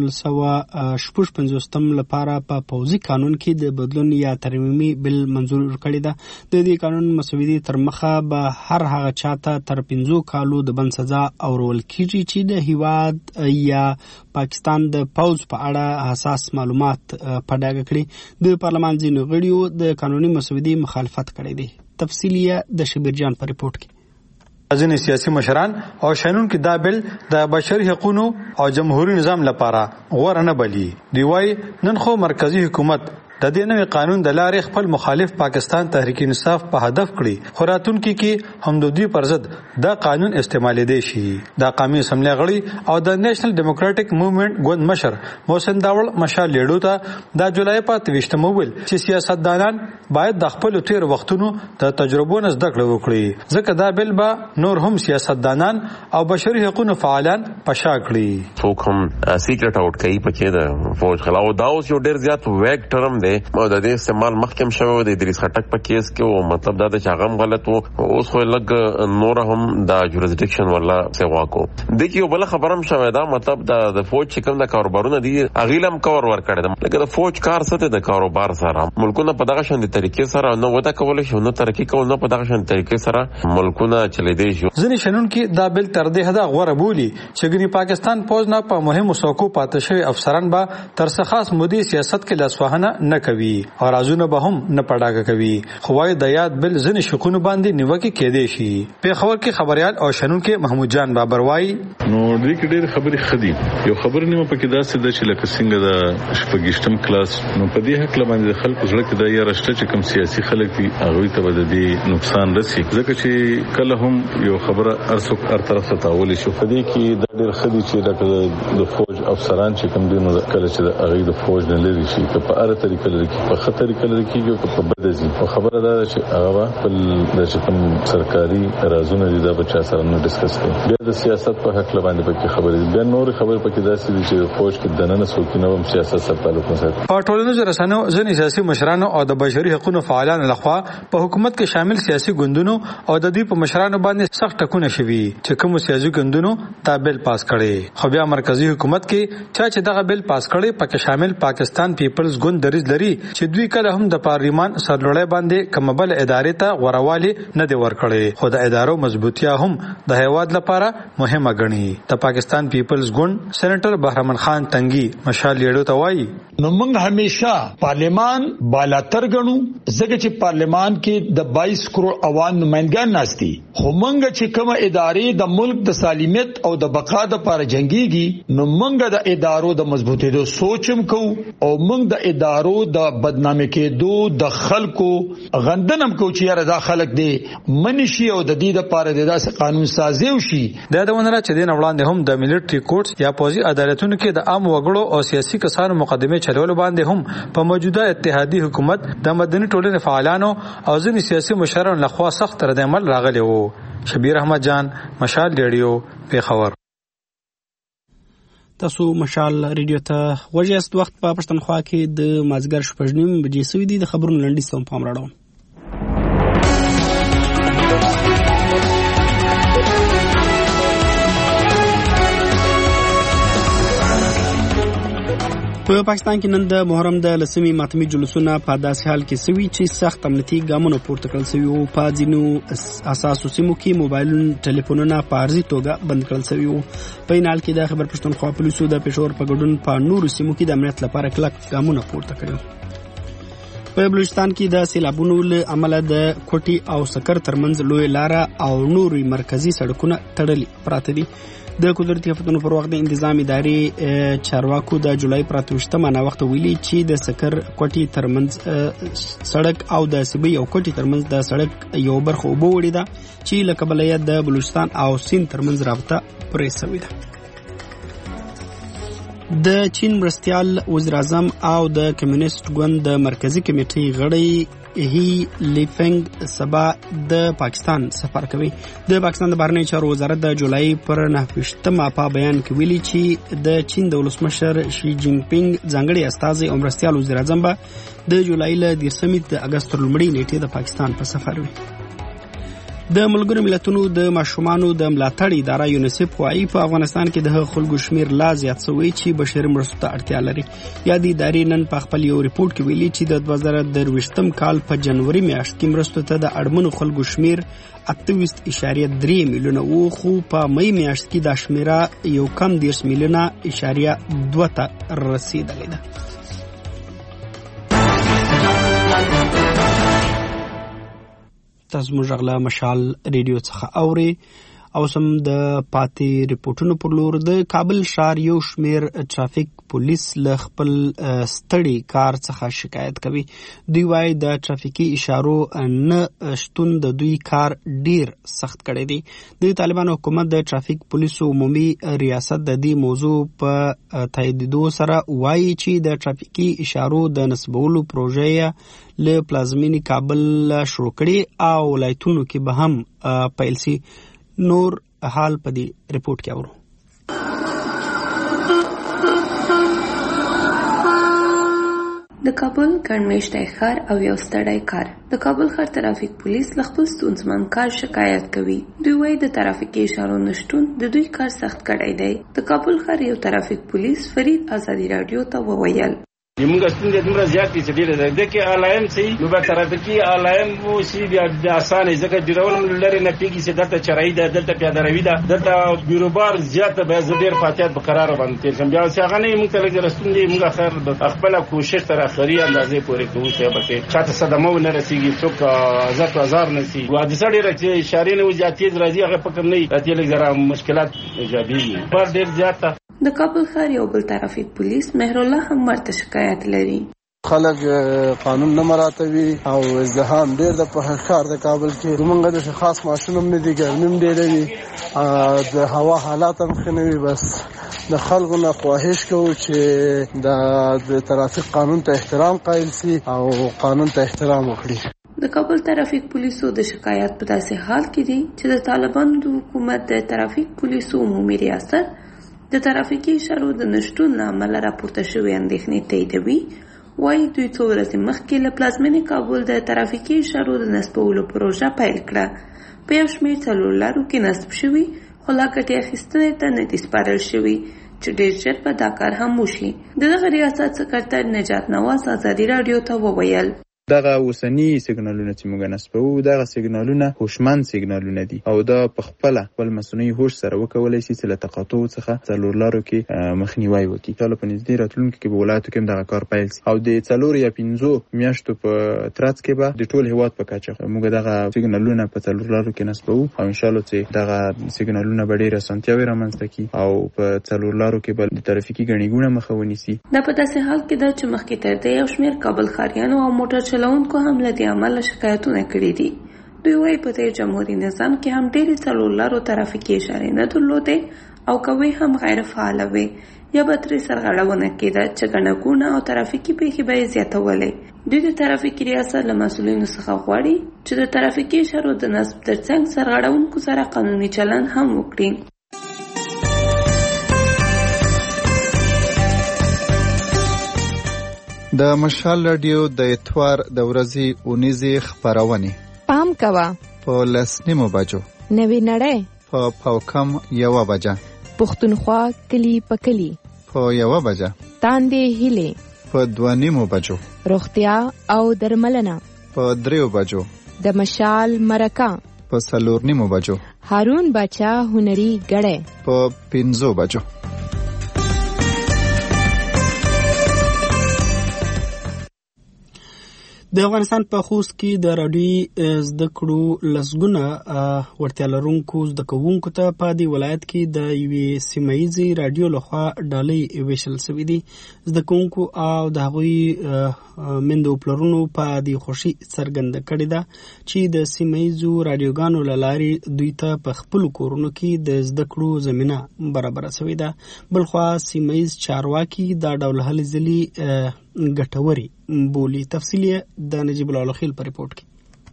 1956 لپاره په پوځي قانون کې د بدلون یا ترمیمي بل منظور کړی ده. د دې قانون مسودې تر مخه به هر هغه چاته تر 5 کالو د بند سزا اورول کیږي چې د هیواد یا پاکستان د پوځ په اړه حساس معلومات په ډاګه کړي. د پارلمان ځینو غړیو د قانوني مسودې مخالفت کړی دی. تفصیلیه د شبیر جان په ریپورت کې. ځینې سیاسي مشران او شنونکو دا بل د بشري حقوقو او جمهوریت نظام لپاره غوړه نه بلی. دی وايي نن خو مرکزی حکومت د دې نوې قانون د لارې خپل مخالف پاکستان تحریک انصاف په هدف کړی. خو راتلونکي کې هم د دې پر ضد دا قانون استعمال دی شي. د قومي اسمبلی غړي او د نېشنل ډیموکراټک موومېنټ ګوند مشر محسن داول مشال لیډو ته د جولای په 28 مویل چې سیاستدانان باید د خپل تیر وختونو د تجربو نه زده کړه وکړي، ځکه دا بل به نور هم سیاستدانان او بشري حقوقو فعالان پشا کړي. څوک هم سیکرټ آوټ کوي پکې د فوج خلاف دا اوس یو ډیر زیات ویګ ټرم دی او د دې استعمال مخکم شوی د ادریس خټک په کیس کې او مطلب دا چې هغه غلط وو. اوس خو لګ نور هم د جوریسډکشن ولا سیوا کو د کیو بل خبرم شوی دا مطلب د فوج چې کوم د کاروبارونه دي اغیلم کور ور کړی لکه د فوج کار څه د کاروبار سره ملکونه په دغه شان د طریقې سره نو ودا کول شي نو ترقی کول نو په دغه شان طریقې سره ملکونه چلی دی شو. ځینې شنونکو دا بل تر دې حدا غوړه بولی چې ګنی پاکستان پوز نه په مهمو څوکو پاتې شوی افسران به تر څه خاص مودي سیاست کې لاسوهنه نه کوي او رازونه به هم نه پډاګه کوي. خوای د یاد بل ځنې شکونه باندې نیوکه کېدې شي. په خبر کې خبريال او شنونکو محمود جان بابر وای نو دې کې ډېر خبرې خدي یو خبر نیمه پکې داسې د چې لکه څنګه د شپږشتم کلاس نو په دې حق لمانځي خلکو زړه کې د یا رشته چې کوم سیاسي خلک دي هغه ته به د نقصان رسي ځکه چې کله هم یو خبره ارڅوک هر طرف ته تاول شي. په دې کې د ډېر خدي چې د فوج افسران چې کوم دي نو کله چې هغه د فوج نه لري شي که په اړه طریقه لري په خطر کله کېږي او په بدزي او خبره ده چې هغه په د کوم سرکاري رازونه دي دا بچا سره نه ډیسکس کوي. بیا د سیاست په حق لباندې پکې خبرې بیا نور خبرې پکې داسې دي چې فوج کې دننه سوکینه هم سیاست سره تعلق نه ساتي. په ټولنیزو رسنیو ځینې سیاسي مشرانو او د بشري حقوقو فعالانو لخوا په حکومت کې شامل سیاسي ګوندونو او د دې په مشرانو باندې سخت ټکونه شوي چې کوم سیاسي ګوندونو دا بل پاس کړي. خو بیا مرکزی حکومت کې چې دغه بل پاس کړي پکې شامل پاکستان پیپلز ګوند دریځ لري چې دوی کله هم د پارلیمان سرلوړی باندې کوم بل ادارې ته غوړوالی نه دی ورکړي خو د ادارو مضبوطیا هم د هیواد لپاره مهمه ګڼي. د پاکستان پیپلز ګوند سېنیټر بهرمن خان تنګي مشال لیډو ته وایي نو موږ همیشه پارلیمان بالاتر ګڼو ځکه چې پارلیمان کې د 22 کروڑ عوام نمائندګان ناشتي خو موږ چې کوم ادارې د ملک د سالمیت او د بقا لپاره جنگيږي نو موږ د ادارو د مضبوطېدو سوچم کو او موږ د ادارو د بدنامي کېدو د خلکو غندنم کو چې یاره دا خلک دی منشي او د دې لپاره د داسې قانون سازي وشي. دا د ونره چې دین وړاندې هم د ملټري کورټس یا پوځي عدالتونو کې د عام وګړو او سیاسي کسانو مقدمه چلول باندې هم په موجوده اتحادیه حکومت د مدني ټولنې فعالانو او ځینې سیاسي مشرانو لخوا سخت رد عمل راغلی وو. شبیر احمد جان، مشال ریډیو، پیښور. تاسو مشال ریډیو ته غوږ یاست. وخت په پښتونخوا کې د مازیګر 6:30 بجې سوي دي. د خبرونو لنډیز ته پام راوړم. په پاکستان کې نن د محرم د لسمې ماتمي جلوسونه په داسې حال کې سوي چې سخت امنیتي ګامونه پورته کړل سوي او په ځینو اساسو سیمو کې موبایلونو ټلیفونونه په عارضي توګه بند کړل سوي او په این حال کې د خبر پښتونخوا پولیسو د پېښور په ګډون په نورو سیمو کې د امنیت لپاره کلک ګامونه پورته کړل. په بلوچستان کې د سیلابونو له امله د کوټي او سکر ترمنځ لوی لاره او نوري مرکزی سړکونه تړلي پراته دي. د قدرتي آفتونو پر وخت د انتظام ادارې چارواکو د جولای پر 28 نه وخت ویلي چې د سکر کوټي ترمنځ سړک او د سیبي او کوټي ترمنځ د سړک یو برخه اوبه وړي ده چې له کبله یې د بلوچستان او سیند ترمنځ رابطه پرې شوې ده. د چین مرستیال وزیر اعظم او د کمیونست ګوند د مرکزی کمیټې غړی هی لیفنګ سبا د پاکستان سفر کوي. د پاکستان د بهرنیو چارو وزارت د جولای پر 9 په بیان کې ویلي چې د چین د ولسمشر شي جین پینګ ځانګړي استازي او مرستیال وزیر اعظم به د جولای له 10 د اگست تر لومړۍ نیټې د پاکستان په سفر وي. د ملګرو ملتونو د ماشومانو د ملاتړ اداره یونیسف وايي په افغانستان کې د خلکو شمیر لا زیات شوی چې بشري مرستو ته اړتیا لري. یادې ادارې نن په خپل یو ریپورت کې ویلي چې د 2023 کال په جنوري میاشت کې مرستو ته د اړمنو خلکو شمیر 28.3 میلیونه او خو په مې میاشت کې د شمیره یو کم 10 میلیونه اشاریه 2 ته رسیدلې ده. تاسو موږ غلا مشال ریډیو څخه اوري او سم د پاتې ریپورتونو پر لور. د کابل ښار یو شمیر ټرافیک پولیس له خپل ستړي کار څخه شکایت کوي. دوی وايي د ټرافیکي اشارو نه شتون د دوی کار ډیر سخت کړی دی. د طالبانو حکومت د ټرافیک پولیسو عمومي ریاست د دې موضوع په تاییدو سره وايي چې د ټرافیکي اشارو د نصبولو پروژه له پلازمینی کابل شروع کړي او ولایتونو کې به هم پیل شي. نور حال په دې ریپورت کې اورو. د کابل ګڼمېشتی ښار او یو ستړی کار. د کابل ښار ترافیک پولیس له خپل ستونزمن کار شکایت کوي. دوی وايي د ترافیکي اشارو نشتون د دوی کار سخت کړی دی. د کابل ښار یو ترافیک پولیس فرید ازادي رادیو ته وویل موږ ستونزې دومره زیاتې چې ډېره ده. دکې الایم سي نو به ترافیکي الایم وشي بیا د اسانه ځکه ډیرول لري نه پیږي چې دلته چرای ده، دلته پیاده روي ده، دلته بیروبار زیاته به زډیر فاتحت به قرار باندې تیر شم. بیا چې هغه نه موږ ته لګي رسوندې موږ خیر خپل کوشش تر اخري اندازې پورې کوو چې به چاته صدمه نه رسیږي، څوک هزار نه سي. و د سړي راځي اشاره نه وځاتې راځي هغه پکې نه راځي لږ زره مشکلات ایجادي پر ډیر زیاته. د کابل ښار یو بل ترافیک پولیس مهرالله هم ورته شکایت لري. خلک قانون نه مراعاتوي او ازدحام ډېر د په ښار د کابل کې. موږ د خاص ماشوم هم نه دي، ګرمي هم ډېره وي، د هوا حالات هم ښه نه وي. بس د خلکو نه خواهش کوو چې د ترافیک قانون ته احترام قایل سي او قانون ته احترام وکړي. د کابل ترافیک پولیسو د شکایت په داسې حال کې دي چې د طالبانو د حکومت د ترافیک پولیسو عمومي ریاست د ترافیکي اشارو د نشتون له امله راپورته شوې اندېښنې تاییدوي. وايي دوی څو ورځې مخکې له پلازمینې کابل د ترافیکي اشارو د نصبولو پروژه پیل کړه. په یو شمېر څلور لارو کې نصب شوي خو لا ګټې اخیستنې ته نه دي سپارل شوي چې ډېر ژر به دا کار هم وشي. دغه ریاست سکرتر نجات نواز ازادي رادیو ته وویل دغه اوسنی سیګنالونه چې موږ نصبو دغه سیګنالونه هوشمند سیګنالونه دي او دا په خپل مصنوعي هوش سره وکولای شي چې له تقاطع څخه څلور لارو کې مخنیوي وکړي. کله په نږدې راتلونکي کې به ولایتو کې دغه کار پیل شي او د 4 یا 5 میاشتو په ترڅ کې به د ټول هیواد په کچه موږ دغه سیګنالونه په څلور لارو کې نصبو او ان شاء الله چې دغه سیګنالونه به ډېر اسانتیاوي رامنځته کړي او په څلور لارو کې به د ترافیکي ګڼې مخه ونیسي. دا په داسې حال کې ده چې مخکې تر دې یو شمېر کابل ښاریانو او موټر چلونکو هم له دې عمله شکایتونه کړي دي. دوی وايي په تیر جمهوریت نظام کې هم ډېرې څلور لارو ترافیکي اشارې نه درلودې او کوي هم غیر فعاله وي. یا به ترې سرغړونه کېده چې ګڼه ګوڼه او ترافیکي پیښې به یې زیاتولې. دوی د ترافیکي ریاست له مسؤلینو څخه غواړي چې د ترافیکي اشارو د نصب ترڅنګ سرغړونکو سره قانوني چلند هم وکړي. د مشال رادیو د اتوار د ورځې اونیزې خبرونه پام کوه په 10:30 بجو، نوې نړۍ په پاوکم 1 بجه، پښتونخوا کلی په کلی په 1 بجه، تاندې هیلې په 2:30 بجو، روغتیا او درملنه په 3 بجو، د مشال مرکه په 4:30 بجو، هارون بچا هنري غړې په 5 بجو. د افغانستان په خوست کې د راډیو زده کړو لسګونه وړتیا لرونکو زده کوونکو ته په دې ولایت کې د یوې سیمایي راډیو لخوا ډالۍ ویشل شوې دي. زده کوونکو او د هغوی میندو پلرونو په دې خوشي څرګنده کړې ده چې د سیمایي راډیوګانو له لارې دوی ته په خپلو کورونو کې د زده کړو زمینه برابره شوې ده. بلخوا سیمایي چارواکي دا ډول هلې ځلې ګټوري بولی. تفصیلی د نجیب الله خیل په ریپورت کې.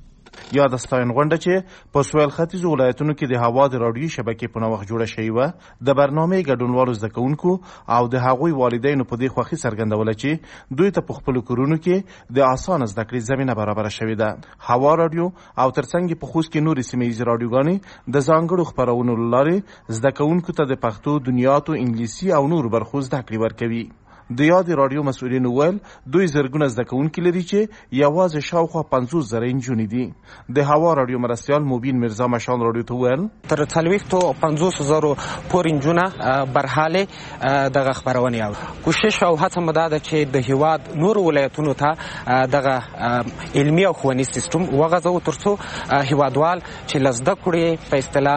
یا د ستاین غونډه چې په سویل ختیځو ولایتونو کې د هوا د راډیو شبکې په نوښت جوړه شوې و، د برنامې ګډونوالو زده کوونکو او د هغوی والدینو په دې خوښي څرګندوله چې دوی ته په خپلو کورونو کې د اسانه زده کړې زمینه برابره شوې ده. هوا راډیو او ترڅنګ په خوست کې نورې سیمه‌ییزې راډیوګانې د ځانګړو خپرونو له لارې زده کوونکو ته د پښتو، دنیاتو، انګلیسي او نورو برخو زده کړې ورکوي. د یادې راډیو مسؤلینو ویل دوی زرګونه زده کوونکي لري چې یوازې شاوخوا 50,000 نجونې دي. د هوا راډیو مرستیال مبین مرزا مشال راډیو ته ویل تر 450,000 پورې نجونه برحاله دغه خبرونه او کوشش او هڅه مده ده چې د هیواد نور ولایتونو ته دغه علمي او ښوونیز سیستم وغځو ترڅو هیوادوال چې لزده کړي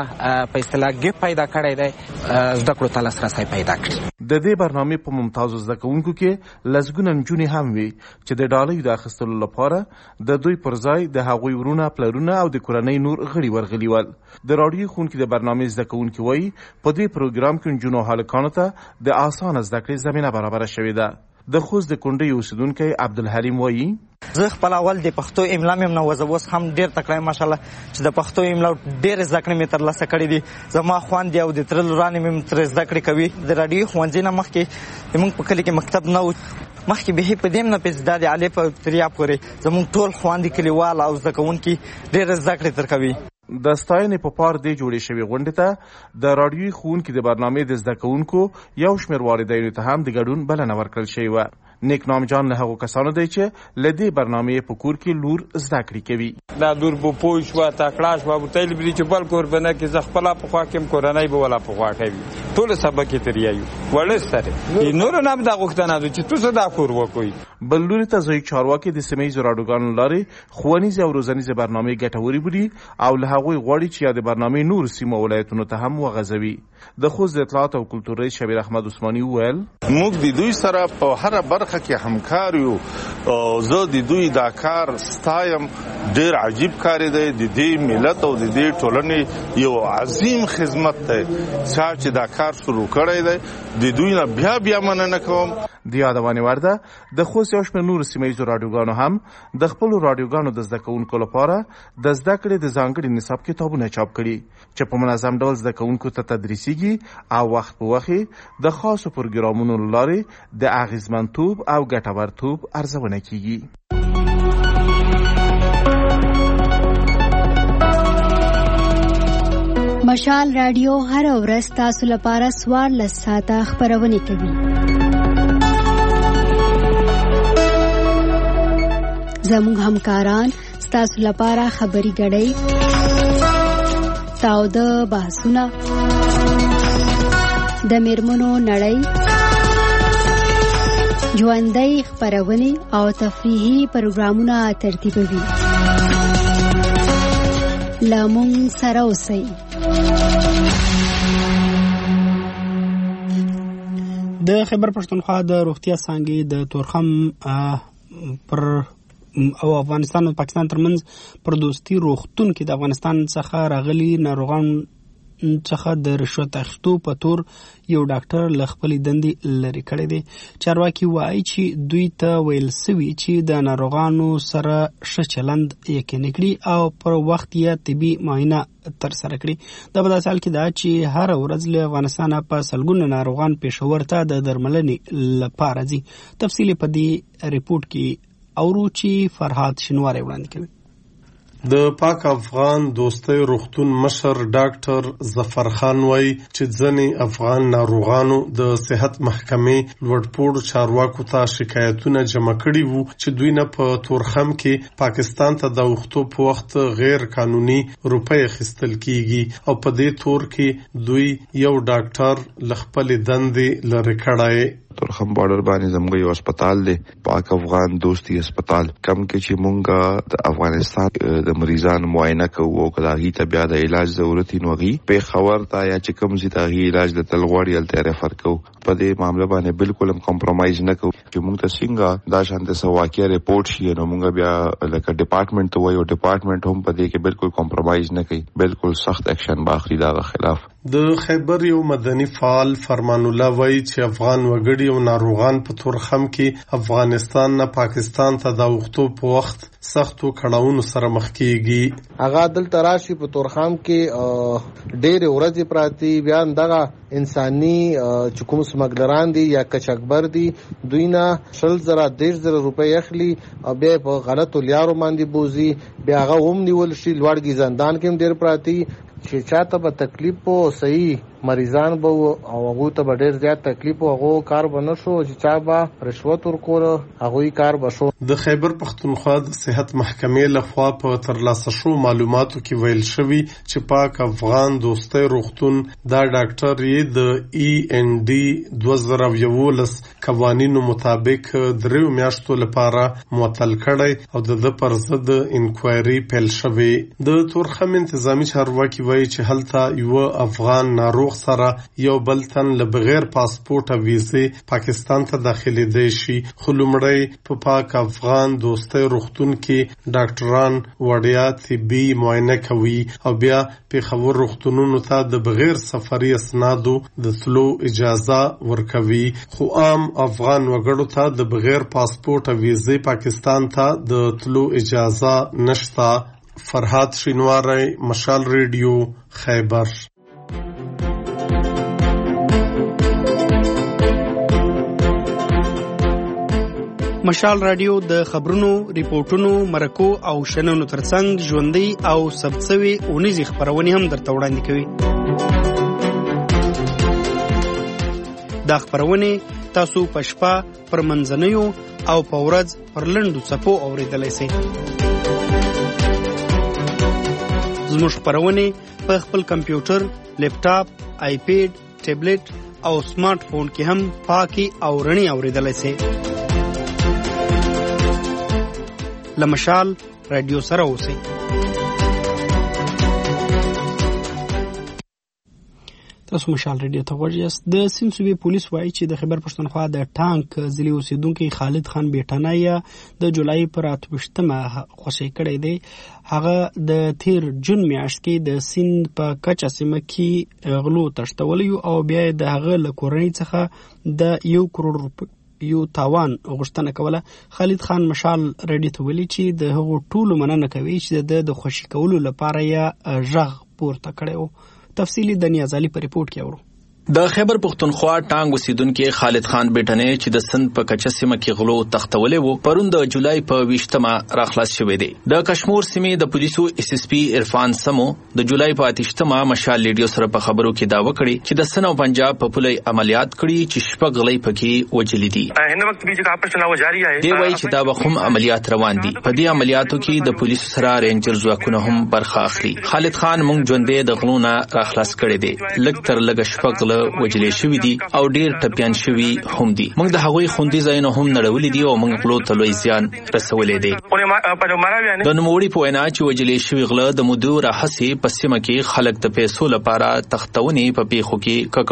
په اصطلاح ګپ پیدا کړي دی زده کړو ته لاسرسی پیدا کړي. د دې برنامې په ممتازو زده کوونکو کې لسګونه نجونې هم وي چې د ډالۍ د اخیستلو لپاره د دوی پر ځای د هغوی ورونه، پلرونه او د کورنۍ نور غړي ورغلي ول. د راډیو ښوونکي د برنامې زده کوونکي وایي په دې پروګرام کې نجونو هلکانو ته د اسانه زده کړې زمینه برابره شوې ده. د خوست د کونډې اوسیدونکی عبدالحلیم وایي زه خپل اول د پښتو املا مې نوزه اوس هم ډېر تکړه ماشاءالله چې د پښتو املا ډېر زده کړې مې ترلاسه کړې دي. زما خویندې او د تره لورانې مې ترې زده کړې کوي. د راډیو ښوونځي نه مخکې زموږ په کلي کې مکتب نه و، مخکې بهي په دې نه پېژ دا د الف او تریا پورې زموږ ټول خویندې کلیوال او زده کوونکي ډېر زده کړې ترکوي. د ستاینې په پار دې جوړې شوې غونډې ته د راډیوي ښوونکي د برنامې د زده کوونکو یو شمېر والدینو ته هم د ګډون بلنه ورکړل شوې وه. نیک نام جان له هغو کسانو دی چې له دې برنامې په کور کې لور زده کړې کوي. دا لور به پوه شوه، تکړه شوه، ورته یې بلي چې بل کور به نه کړي، زه خپله پخوا کړم، کورنۍ به وله پخوا کوي. ټول سبق یې ترې یایو وړه سره نورو نه هم دا غوښتنه ده چې تاسو دا کور وکړئ. بل لوري ته ځایي چارواکي د سیمه‌ییزو راډیوګانو له لارې ښوونیزې او روزنیزې برنامې ګټورې بولي او له هغوی غواړي چې یا د برنامې نور سیمو ولایتونو ته هم وغځوي. د خوست د اطلاعات او کلتور رئیس شبیر احمد عثماني وویل موږ د دوی سره په هره برخه کې همکار یو. زه د دوی دا کار ستایم، ډېر عجیب کار دی. د دې ملت او د دې ټولنې یو عظیم خدمت دی چې دا کار شروع کړی دی. د دوی نه بیا مننه کوم. د یادونې وړ ده د خوست یو شمېر نورو سیمه‌ییزو راډیوګانو هم د خپلو راډیوګانو د زده کوونکو لپاره د زده کړې د ځانګړي نصاب کتابونه چاپ کړي چې په منظم ډول زده کوونکو ته تدریسیږي او وخت په وخت د خاصو پروګرامونو له لارې د اغیزمنتوب او ګټورتوب ارزونه کیږي. مشال رادیو هر ورځ تاسو لپاره 14 ساعته خبرونه کوي. زموږ همکاران ستاسو لپاره خبري غړي، تاوده بحثونه، د میرمنو نړۍ، ژوندۍ خبرونه او تفریحي پروګرامونه ترتیبوي. لمون سره اوسئ. د خیبر پښتونخوا د روغتیا څانګې د تورخم پر او افغانستان او پاکستان ترمنځ پر دوستي روغتون کې د افغانستان څخه راغلي ناروغان څخه د رشوت اخیستو په تور یو ډاکټر له خپلې دندې لرې کړی دی. چارواکي وایي چې دوی ته ویل سوي چې د ناروغانو سره ښه چلند یقیني کړي او پر وخت یې طبي معاینه ترسره کړي. دا په داسې حال کې ده چې هره ورځ له افغانستانه په سلګونه ناروغان پېښور ته د درملنې لپاره ځي. تفصیل په دې ریپورټ کې اورو چې فرهاد شینواری وړاندې کوي. د پاک افغان دوستۍ روغتون مشر ډاکټر ظفرخان وایي چې ځینې افغان ناروغانو د صحت محکمې لوړپوړو چارواکو ته شکایتونه جمع کړي وو چې دوی نه په تورخم کې پاکستان ته د اوښتو په وخت غیر قانوني روپۍ اخیستل کیږي او په دې تور کې دوی یو ډاکټر له خپلې دندې لرې کړی. تورخم بارډر باندې زموږ یو هسپتال دی، پاک افغان دوستي هسپتال، کم کې چې مونږه د افغانستان د مریضانو معاینه کوو او کله هغې ته بیا د علاج ضرورت وي نو هغې پېښور ته یا چې کوم ځای ته هغې علاج د تل غواړي هلته ریفر کوو. په دې معامله باندې بالکل هم کمپرومایز نه کوو چې مونږ ته څنګه دا شانته څه واقعه ریپورټ شي نو مونږ بیا لکه ډپارټمنټ ته وایو، ډپارټمنټ هم په دې کې بالکل کمپرومایز نه کوي، بالکل سخت اکشن به اخلي دغه خلاف. د خیبر یو مدني فعال فرمان الله وایي چې افغان وګړي او ناروغان په تورخم کې افغانستان نه پاکستان ته د اوښتو په وخت سختو کړاوونو سره مخ کیږي. هغه دلته راشي په تورخم کې ډېرې ورځې پراتې بیا دغه انساني چې کوم سمګلران دي یا کچکبر دي دوی نه 100,000 روپۍ اخلي او بیا په غلطو لیارو باندې بوزي، بیا هغه هم نیول شي لوړ زندان کې هم ډېر پراتې چې چاته به تکلیف په صحیح مریضان به او هغه ته به ډېر زیات تکلیف او هغه کار به نه شو چې چا به رشوت ورکول هغه کار به شو. د خیبر پښتونخوا د صحت محکمې لخوا په ترلاسه شو معلوماتو کې ویل شوی چې پاک افغان دوستۍ روغتون دا ډاکټر یې د END 2011 قوانینو مطابق 3 میاشتو لپاره معطل کړی او د پر ضد انکوایري پیل شوی. د تورخم انتظامی چارواکي وایي چې هلته یو افغان ناروغ سره یو بل تن له بغیر پاسپورت او ویزې پاکستان ته داخليدای شي، خو لومړی په پاک افغان دوستۍ روغتون کې ډاکټران وړیا طبي معاینه کوي او بیا پېښور روغتونونو ته د بغیر سفري اسنادو د تلو اجازه ورکوي، خو عام افغان وګړو ته د بغیر پاسپورت او ویزې پاکستان ته د تلو اجازه نشته. فرهاد شینواری، مشال ریډیو، خیبر. مشال رادیو د خبرونو، ریپورتونو، مرکو او شننو ترڅنګ ژوندۍ او ثبتسوي اونیزې خبرونه هم درته وړاندې کوي. دا خبرونه تاسو په شپه، پر منځنیو او په ورځ پر لنډو څپو اورېدلی شئ. زموږ خبرونه په خپل کمپیوټر، لیپټاپ، آیپیډ، ټابلیټ او سمارټ فون کې هم پاکي او رڼي اورېدلی شئ. لمشال رادیو سره اوسئ. تاسو مشال رادیو ته غوږ یاست. د سیند صوبې پولیس وایي چې د خیبر پښتونخوا د ټانک ضلعي اوسیدونکي خالد خان بیټانای د جولای پر 28مه خوشی کړی دی. هغه د تیر جون میاشت کې د سیند په کچه سیمه کې غلو تښتولی او بیا د هغه له کورنۍ څخه د 1 کروڑ یو تاوان غوښتنه کوله. خالد خان مشال رادیو ته ویلي چې د هغو ټولو مننه کوي چې د خوشي کولو لپاره یې غږ پورته کړی و. تفصیلی د نیازالي په ریپورت کې اورو. د خیبر پښتونخوا ټانګ اوسیدونکي خالد خان بیٹنې چې د سند په کچه سیمه کې غلو تختولې وو پرون د جولای په 20مه راخلاص شوې دي. د کشمیر سیمې د پولیسو SSP عرفان سمو د جولای په 28مه مشال ریډیو سره په خبرو کې داوا کړی چې د سن او پنجاب په پولې عملیات کړي چې شپږ غلې پکې وجلې دي. هند وخت به چې تاسو چلاو جاری ہے دی وایي چې دا وخم عملیات روان دي. په دې عملیاتو کې د پولیسو سره رینجر ځواکونه هم برخه اخلي. خالد خان مونږ ژوندې د غلو نه راخلاص کړي دي. لږ تر لږه شپږ غلې وجلې شوې دي او ډیر ټپيان شوي هم دي. موږ د هغوی خوندي ځایونه هم نړولې دي او موږ غلو ته لوی زیان رسولې دي. د نوموړي په وینا چې وجلې شوي غله د مودو راهسې په سیمه کې خلک د پیسو لپاره تختونې په پیښو کې ککړو.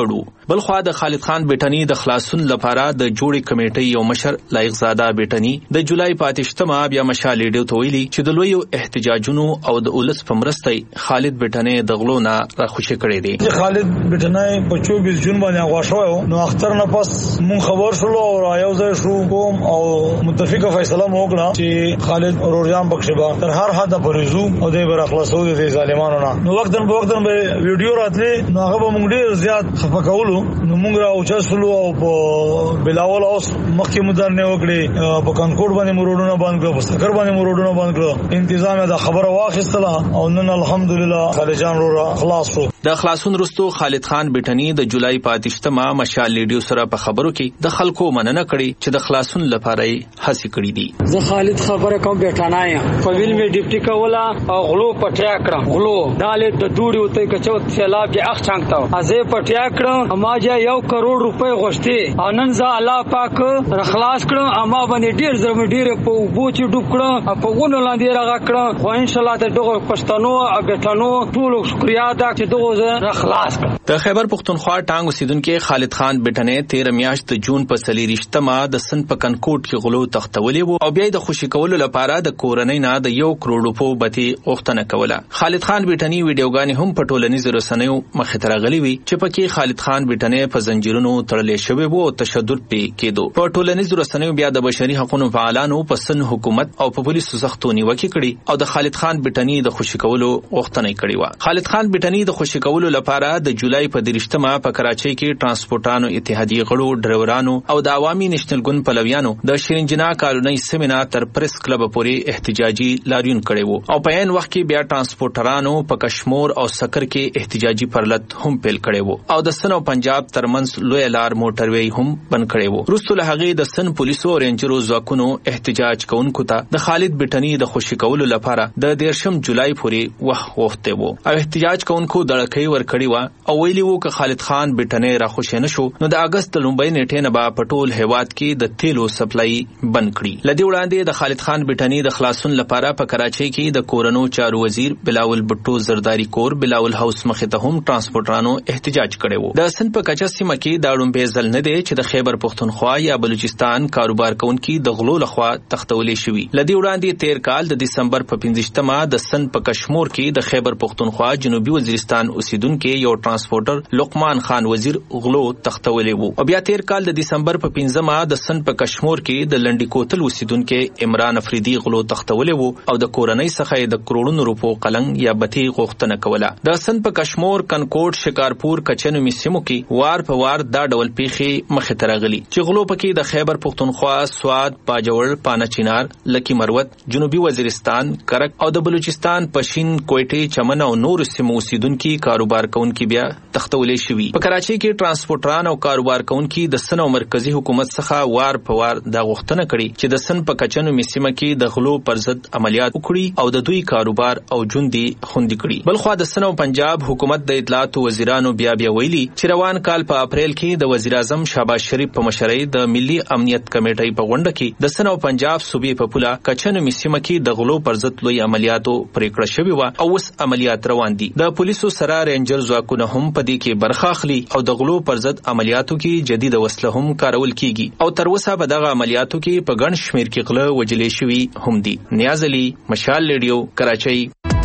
بل خو د خالد خان بیٹنی د خلاصون لپاره د جوړې کمیټې یو مشر لایق زاده بیٹنی د جولای 28 بیا مشال ډیو ته ویلي چې د لوی احتجاجونو او د اولس په مرسته خالد بیٹنی د غلو نه راخوشي کړي دي. خالد بیٹنی په 24 جون باندې غواړو نو اختر نه پس مون خبر شلو او رايو ځای شو کوم او متفقه فیصله وکړه چې خالد اورجان بخشبا تر هر حد پرېزو او د بر اخلاصو د ظالمانو نه نو وختن به ویډیو راتلې نو هغه موږ ډیر زیات خفقولو نو موږ راو چاسلو او په بلاول اوس مخکې مدارنه وکړي په کانکوډ باندې مرودونه باندې کړو په سکر باندې مرودونه باندې کړو انتظام دا خبره واخیستله او نن الحمدلله خالد جان رو خلاص شو. د خلاصون رستو خالد خان بیٹنی د جولای 28 مشال لیډیو سره په خبرو کې د خلکو مننه کړي چې د خلاصون لپاره هڅه کړې دي. زه خالد خبره کوم بیٹانا یم په ویل می ډیپټي کولا او غلو پټیا کړم غلو دالې د دوړي وته کچو سیلاب کې اخ چانګتاو ازه پټیا کړم اما جا 1 کروڑ روپے غوښتي او نن ځا الله پاک رخلاص کړم اما باندې ډیر زرم ډیر په بوچي ډوب کړم په غونو لاندې راغ کړم خو ان شاء الله د دغه پښتنو او بیٹانو ټول شکریا دا چې دغه رخلاص کړ. د خیبر پختونخوا ټانګ اوسیدونکو خالد خان بیٹنی 13 میاشت د جون په 23 د سن په کنکوټ کې غلو تختولې وو او بیا د خوشی کولو لپاره د کورنۍ نه د 1 کروڑ روپو بتی اوختنه کوله. خالد خان بیٹنی ویډیوګانې هم په ټولنیزو رسنیو مخې ته راغلي وي چې پکې خالد خان بیٹنی په زنجیرونو تړلې شوی وو او تشدد پې کېدو. په ټولنیزو رسنیو بیا د بشري حقوقو فعالانو په سن حکومت او په پولیسو سختو نیوکې کړي او د خالد خان بیٹنی د خوشی کولو اوختنه کړې و. خالد خان بیٹنی د خوشی کولو لپاره د جولای په 23 په کراچۍ کې ترانسپورټانو اتحادیه غړو ډرایورانو او د عوامي نېشنل ګوند پلویانو د شیرینجنا کالونی سیمنا تر پریس کلب پورې احتجاجي لاریون کړي وو او په عین وخت کې بیا ترانسپورټرانو په کشمور او سکر کې احتجاجي پرلط هم پیل کړي وو او د سن او پنجاب ترمنځ لوی لار موټروي هم بند کړي وو. وروسته له هغې د سن پولیسو او رینجرو ځواکونو احتجاج کوونکو ته د خالد بیٹنی د خوشی کولو لپاره د 13 جولای پورې وخت وخته وو او احتجاج کوونکو دړکې ور کړی و او ویلی وو که خالد خان بیٹنی را خوشی نشو نو د اگست لومبۍ نیټې نه به په ټول هیواد کې د تیلو سپلای بند کړي. لدی وړاندې د خالد خان بیٹنی د خلاصون لپاره په کراچۍ کې د کورونو چارو وزیر بلاول بټو زرداری کور بلاول هاوس مخې ته هم ترانسپورټرانو احتجاج کړي وو. د سند په کچا سیمه کې دا ډومبې ځل نه دی چې د خیبر پختونخوا یا بلوچستان کاروبار کوونکي د غلو لخوا تختولې شوی. لدی وړاندې 13 کال د دسمبر په 15 د سند په کشمور کې د خیبر پختونخوا جنوبي وزیرستان اوسیدونکو یو ترانسپورټر لقمان خان وزیر غلو تختولې وو او بیا 13 کال د دسمبر په 15 د سند په کشمور کې د لنډی کوتل اوسیدونکو عمران افریدي غلو تختولې وو او د کورنۍ څخه د کروڑونو روپو قلنګ یا بتی غوښتنه کوله. د سند په کشمور کنکوټ شکارپور کچنو میسمو کې وار په وار دا ډول پیخي مخې ته راغلي چې غلو پکې د خیبر پختونخوا سواد پاجوړ پانچینار لکی مروت جنوبي وزیرستان کرک او د بلوچستان پشین کوټې چمن او نور سیمو اوسیدونکو کاروبار کوونکو بیا تختولې شوی. په کراچۍ کې ترانسپورټران او کاروبار کوونکو د سن او مرکزی حکومت څخه وار په وار دا غوښتنه کړي چې د سن په کچنو میسمه کې د غلو پر ضد عملیات وکړي او د دوی کاروبار او ژوندۍ خوندي کړي. بلخو د سن او پنجاب حکومت د اطلاعات وزیرانو بیا ویلي چې روان کال په اپریل کې د وزیر اعظم شهباز شریف په مشرۍ د ملي امنیت کمیټې په غونډه کې د سن او پنجاب صوبې په پوله کچنو میسمه کې د غلو پر ضد لوی عملیاتو پریکړه شوې و او اوس عملیات روان دي. د پولیسو سره رینجر ځواکونه هم په دې کې برخه اخلي او د غلو پر ضد عملیاتو کې جدید وسله هم کارول کیږي او تر اوسه په دغه عملیاتو کې په ګڼ شمیر کې غله وجلې شوي هم دي. نیاز علي مشال ریډیو کراچۍ.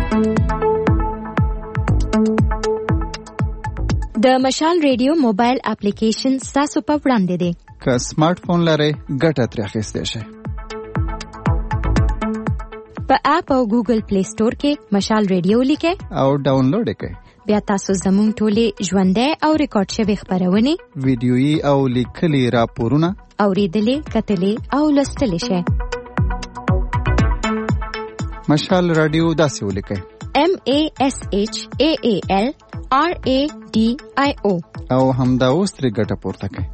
د مشال ریډیو موبایل اپلیکیشن تاسو په وړاندې دی. که سمارټ فون لرئ ګټه ترې اخیستی شئ. په اپ او ګوګل پلی سٹور کې مشال ریډیو لیکئ او ډاونلوډ یې کړئ. بیا تاسو زموږ ټولې ژوندۍ او ریکارډ شوې خپرونې ویډیويي او لیکلي راپورونه اوریدلې کتلې او لوستلې شئ. مشال رادیو داسې ولیکئ MASHAAL RADIO او همدا اوس ترې ګټه پورته کړئ.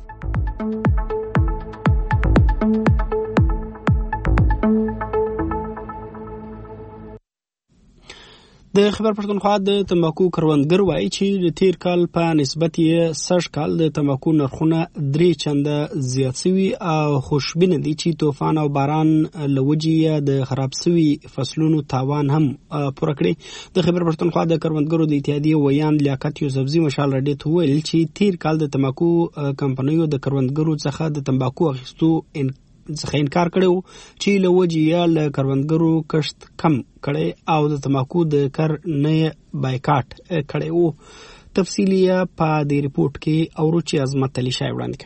د خبر پښتونخوا د تمباکو کروندګر وایي چې د تیر کال په نسبت یې سږ کال د تمباکو نرخونه 3 چنده زیات شوي او خوشبینه دي چې طوفان او باران له وجې د خراب شوي فصلونو تاوان هم پوره کړي. د خبر پښتونخوا د کروندګرو د اتحادیې ویان لیاقت یوسفزي مشال راډیو ته ویل چې تیر کال د تمباکو کمپنیو د کروندګرو څخه د تمباکو اخیستو څخه انکار کړو چې له وجې له کروندګرو کښت کم کړي او د تمباکو د کر نه بایکاټ کړي وو. تفصیلی په دې ریپورت کې اورو چې عظمت علي شاه وړاندې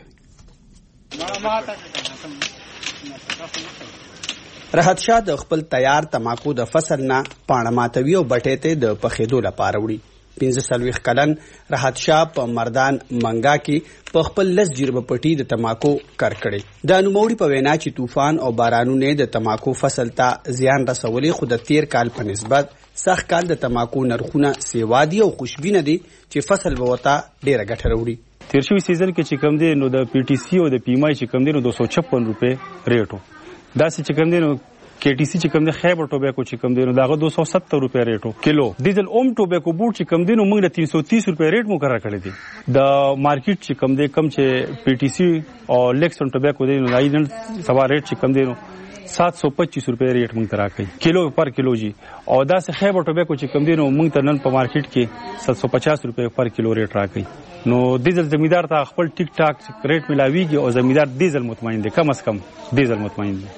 کوي. راحت شاه د خپل تیار تمباکو د فصل نه پاڼه ماتوي او بټې ته د پخېدو لپاره وړي. 45 کلن راحت شاه په مردان منګا کې په خپل 10 جربه پټي د تمباکو کار کړي. د نوموړي په وینا چې طوفان او بارانونه د تمباکو فصل ته زیان رسولي، خو د تیر کال په نسبت سخت کال د تمباکو نرخونه سیوا دي او خوشبینه دي چې فصل به وتا ډیره ګټه وروړي. تیر شوی سیزن کې چې کم دي نو د پی ټی سی او د پی مای چې کم دي نو 256 روپے ریټو، دا چې کم دي نو کے ٹی سی چې کم دی خیبر ټوبیکو چې کم دی نو داغه 270 روپے ریټو کیلو. ډیزل اوم ټوبیکو بوټ چې کم دی نو موږ 330 روپے ریټ مقرره کړی دی. د مارکیټ چې کم دی کم چې پی ټی سی او لیکسن ټوبیکو دی نو نن سبا ریټ چې کم دی نو 725 روپے ریټ موږ ترا کوي کیلو پر کیلو جی. او دا سه خیبر ټوبیکو چې کم دی نو موږ ته نن په مارکیټ کې 750 روپے پر کیلو ریټ را کوي. نو ډیزل زمیدار ته خپل ټیک ټاک ریټ ملاویږي او زمیدار ډیزل مطمئن دی، کم از کم ډیزل مطمئن دی.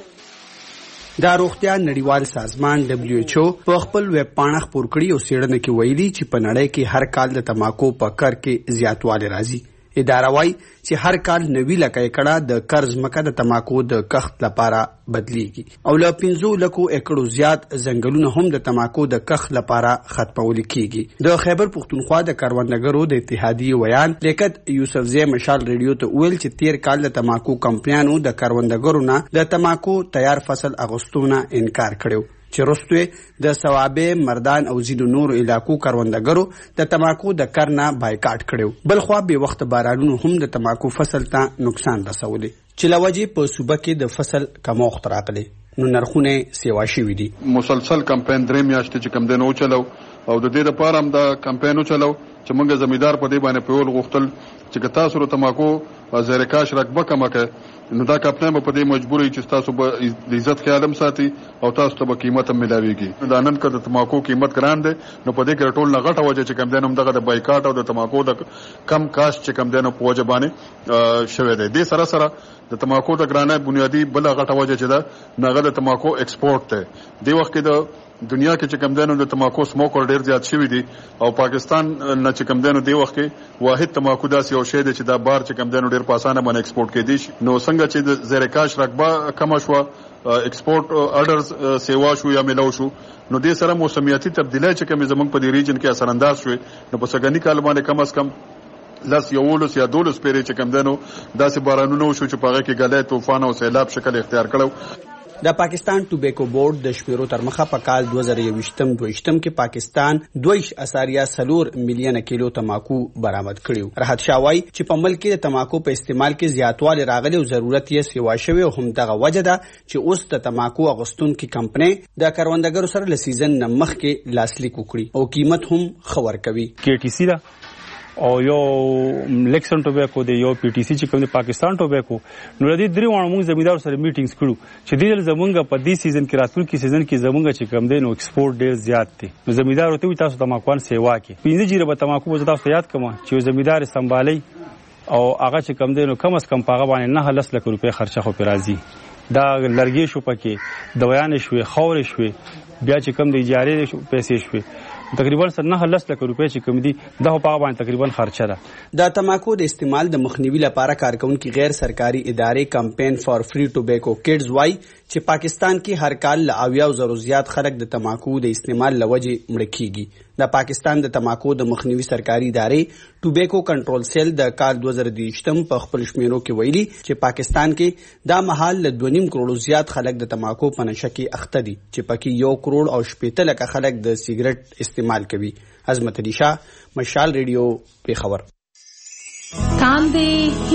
د روغتیا نړیوال سازمان WHO په خپل ویب پاڼه خپور کړي او څېړنه کې ویلي چې په نړۍ کې هر کال د تمباکو په کر کې زیاتوالی راځي. اداره وايي چې هر کال 90 لک ایکړه د قرض مکه د تمباکو د کښت لپاره بدلیږي او له 15 لکو ایکړو زیات ځنګلونه هم د تمباکو د کښت لپاره ختمول کیږي. د خیبر پښتونخوا د کروندګرو د اتحادیې ویان لیاقت یوسفزي مشال ریډیو ته ویل چې تیر کال د تمباکو کمپنیانو د کروندګرو نه د تمباکو تیار فصل اغوستونه انکار کړو چې وروسته د ثوابه مردان او ځینو نورو علاقو کروندګرو د تمباکو د کر نه بایکاټ کړو. بل خو به وخت بارانونو هم د تمباکو فصل ته نقصان رسولي چې لوجې په صوبه کې د فصل کموخت راغلي نو نرخونه سیوا شوي دي. مسلسل کمپاین 3 میاشتې چې کم دنو چلو او د دې لپاره هم د کمپاین چلو چې موږ زمیدار په دې باندې پیول غوښتل چې تاسو ته تمباکو زیرکاش رقبه کمه کړي نو دا کمپاین په دې مجبورې چې تاسو به د عزت خیالم ساتي او تاسو ته به قیمت هم ملاويږي. دا نن کده تمباکو قیمت ګران دی نو په دې کې ټول نه غټه وجه چې کم دنم دغه د بایکاټ او د تمباکو د کم کاش چې کم دنو په وجه باندې شوه دی. د سره سره د تمباکو د ګرانه بنیادی بل غټه وجه چې دا نغه د تمباکو ایکسپورټ ته دی وخت کې د دنیا کې چې کم دنو د تمباکو سموکر ډیر زیات شوی دی او پاکستان نه چې کم دنو دی وخت کې واحد تمباکو داسې یو شی دی چې دا بار چې کم دنو ډیر په اسانه باندې ایکسپورټ کېدی شي. نو څنګه چې د زیرکاش رقبه کم شو ایکسپورټ آرډرز سیوا شو یا ملو شو نو دې سره موسمیاتي تبدیلی چې کوم زمونږ په دې ریجن کې اثر انداز شوې نو په سګنی کال باندې کم از کم لاس یولس یا دولس پیری چې کم دنو داسې بارانونه شو چې په هغه کې غلې طوفان او سیلاب شکل اختیار کړو. د پاکستان ټوبیکو بورډ د شمیرو تر مخه په کال 2022 کې پاکستان 2.4 میلیونه کیلو تمباکو برآمد کړیو. راحت شاه وايي چې په ملک کې د تمباکو په استعمال کې زیاتوالی راغلی او ضرورت یې سیوا شوی او هم دغه وجه ده چې اوس د تمباکو اغوستونکو کمپنۍ د کروندګرو سره له سیزن نه مخکې لاسلیک وکړي او قیمت هم خبر کوي. کے ټی سی دا او یو لیکسن ټوبیکو دی یو پی ټی سی چې کوم د پاکستان ټوبیکو نو د دې درې وانه موږ زمیدار سره میټینګز کړو چې دې زمونږ په دې سیزن کې راتلونکي سیزن کې زمونږ چې کوم دی نو ایکسپورټ ډیر زیات دی. نو زمیدار ته تاسو تمباکوان سیوا کې 15 جیره به تمباکو به تاسو یاد کوم چې زمیدار سمبالي او هغه چې کوم دی نو کم از کم پاغه باندې 9 لک روپے خرچه خو پیرازي. دا لرګي شو پکې دویان شوې خور شوې بیا چې کوم د اجاره پیسې شوې تقریبا 9 لک روپے چې کوم دي دغه په باندې تقریبا خرچه ده. د تمباکو د استعمال د مخنیوي لپاره کارکونکو غیر سرکاري ادارې کمپین فار فری ټوبیکو کډز وايي چې پاکستان کې هر کال ل 80,000 زیات خلک د تمباکو د استعمال لوجه مړ کیږي. د پاکستان د تمباکو د مخنیوي سرکاري ادارې ټوبیکو کنټرول سیل د کال 2023 په خپل شمیرو کې ویلي چې پاکستان کې دا مهال ل 2.5 کروڑ زیات خلک د تمباکو په نشه کې اخته دي چې پکې 1 کروڑ او 70 لک خلک د سیګریټ استعمال کوي. عظمت علي شاه مشال ریډیو پیښور. تاندې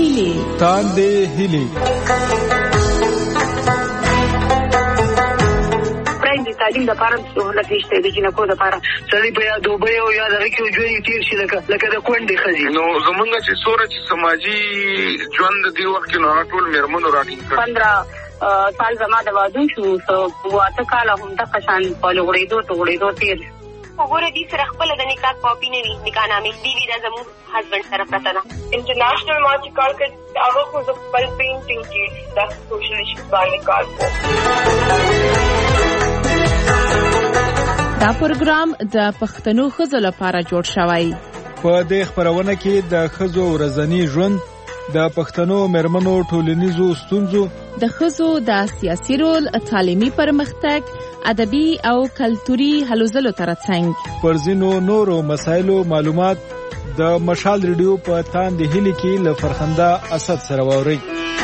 هیلې تعلیم تعلیم د پاره سہولت نشته د جنکو د پاره سړی په یا دوبه او یا دغه کې ژوند تیر شي لکه د کونډې ښځې. نو زمونږ چې سوره چې سماجي ژوند دی وخت کې نو ټول میرمنو راټینګ کړ 15 سال زما د واده شو واته کاله هم د قشان په لغړېدو تیر وګوره دې سره خپل د نکاح کاپی نه وي نکاح نامې دی دا زموږ هسبند سره پته ده. انټرنیشنل ما چې کار کړ هغه خو خپل پینټینګ کې د سوشل ایشوز باندې کار کوي. دا پروګرام د پښتنو ښځو لپاره جوړ شوی. په دې خبرونه کې د ښځو ورځنی ژوند، د پښتنو مېرمنو ټولنیزو ستونزو، د ښځو د سیاسي رول، تعلیمي پرمختګ، ادبي او کلتوري هلو ځلو ترڅنګ پر ځینو نورو مسایلو معلومات د مشال ریډیو په تاندې هلي کې له فرخنده اسد سره واورئ.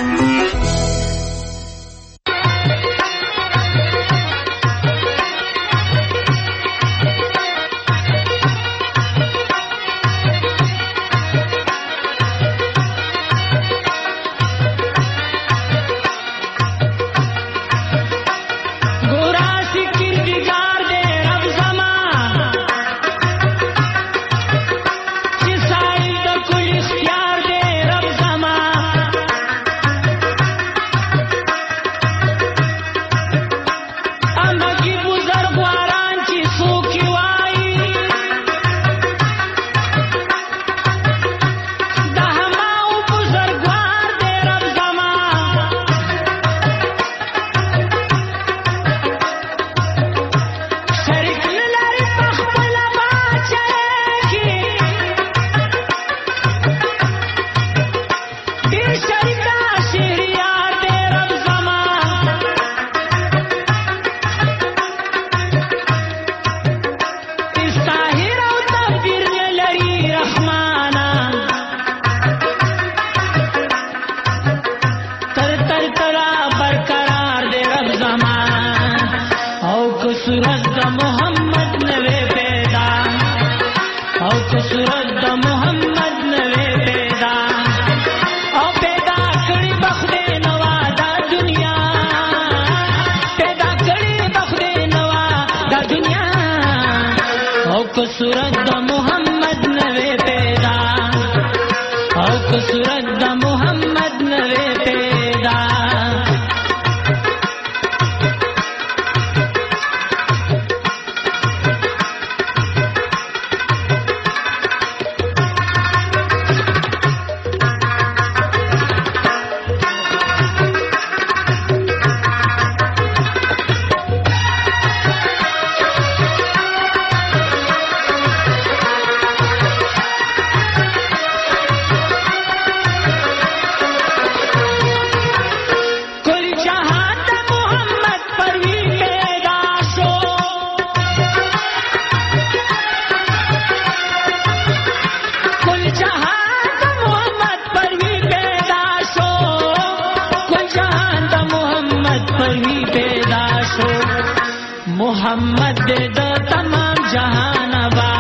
محمد دے دو تمام جہان با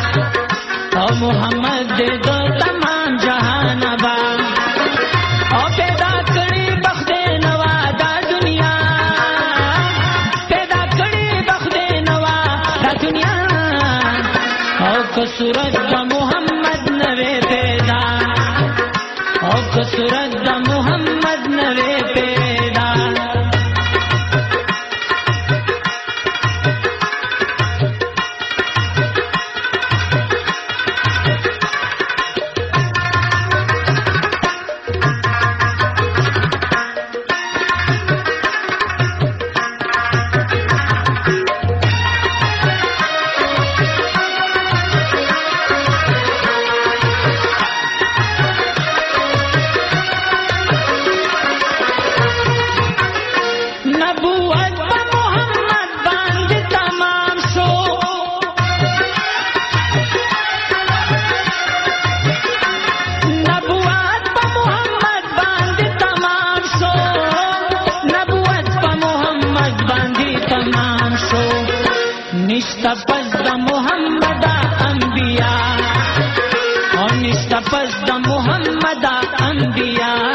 او محمد دے دو تمام جہان با او پیدا کری بخت نوا دا دنیا پیدا کری بخت نوا دا دنیا او کسورت دا محمد نوے پیدا او کسورت دا محمد نوے پیدا نشتپس دا محمد انبیاء اور نشتپس دا محمد انبیاء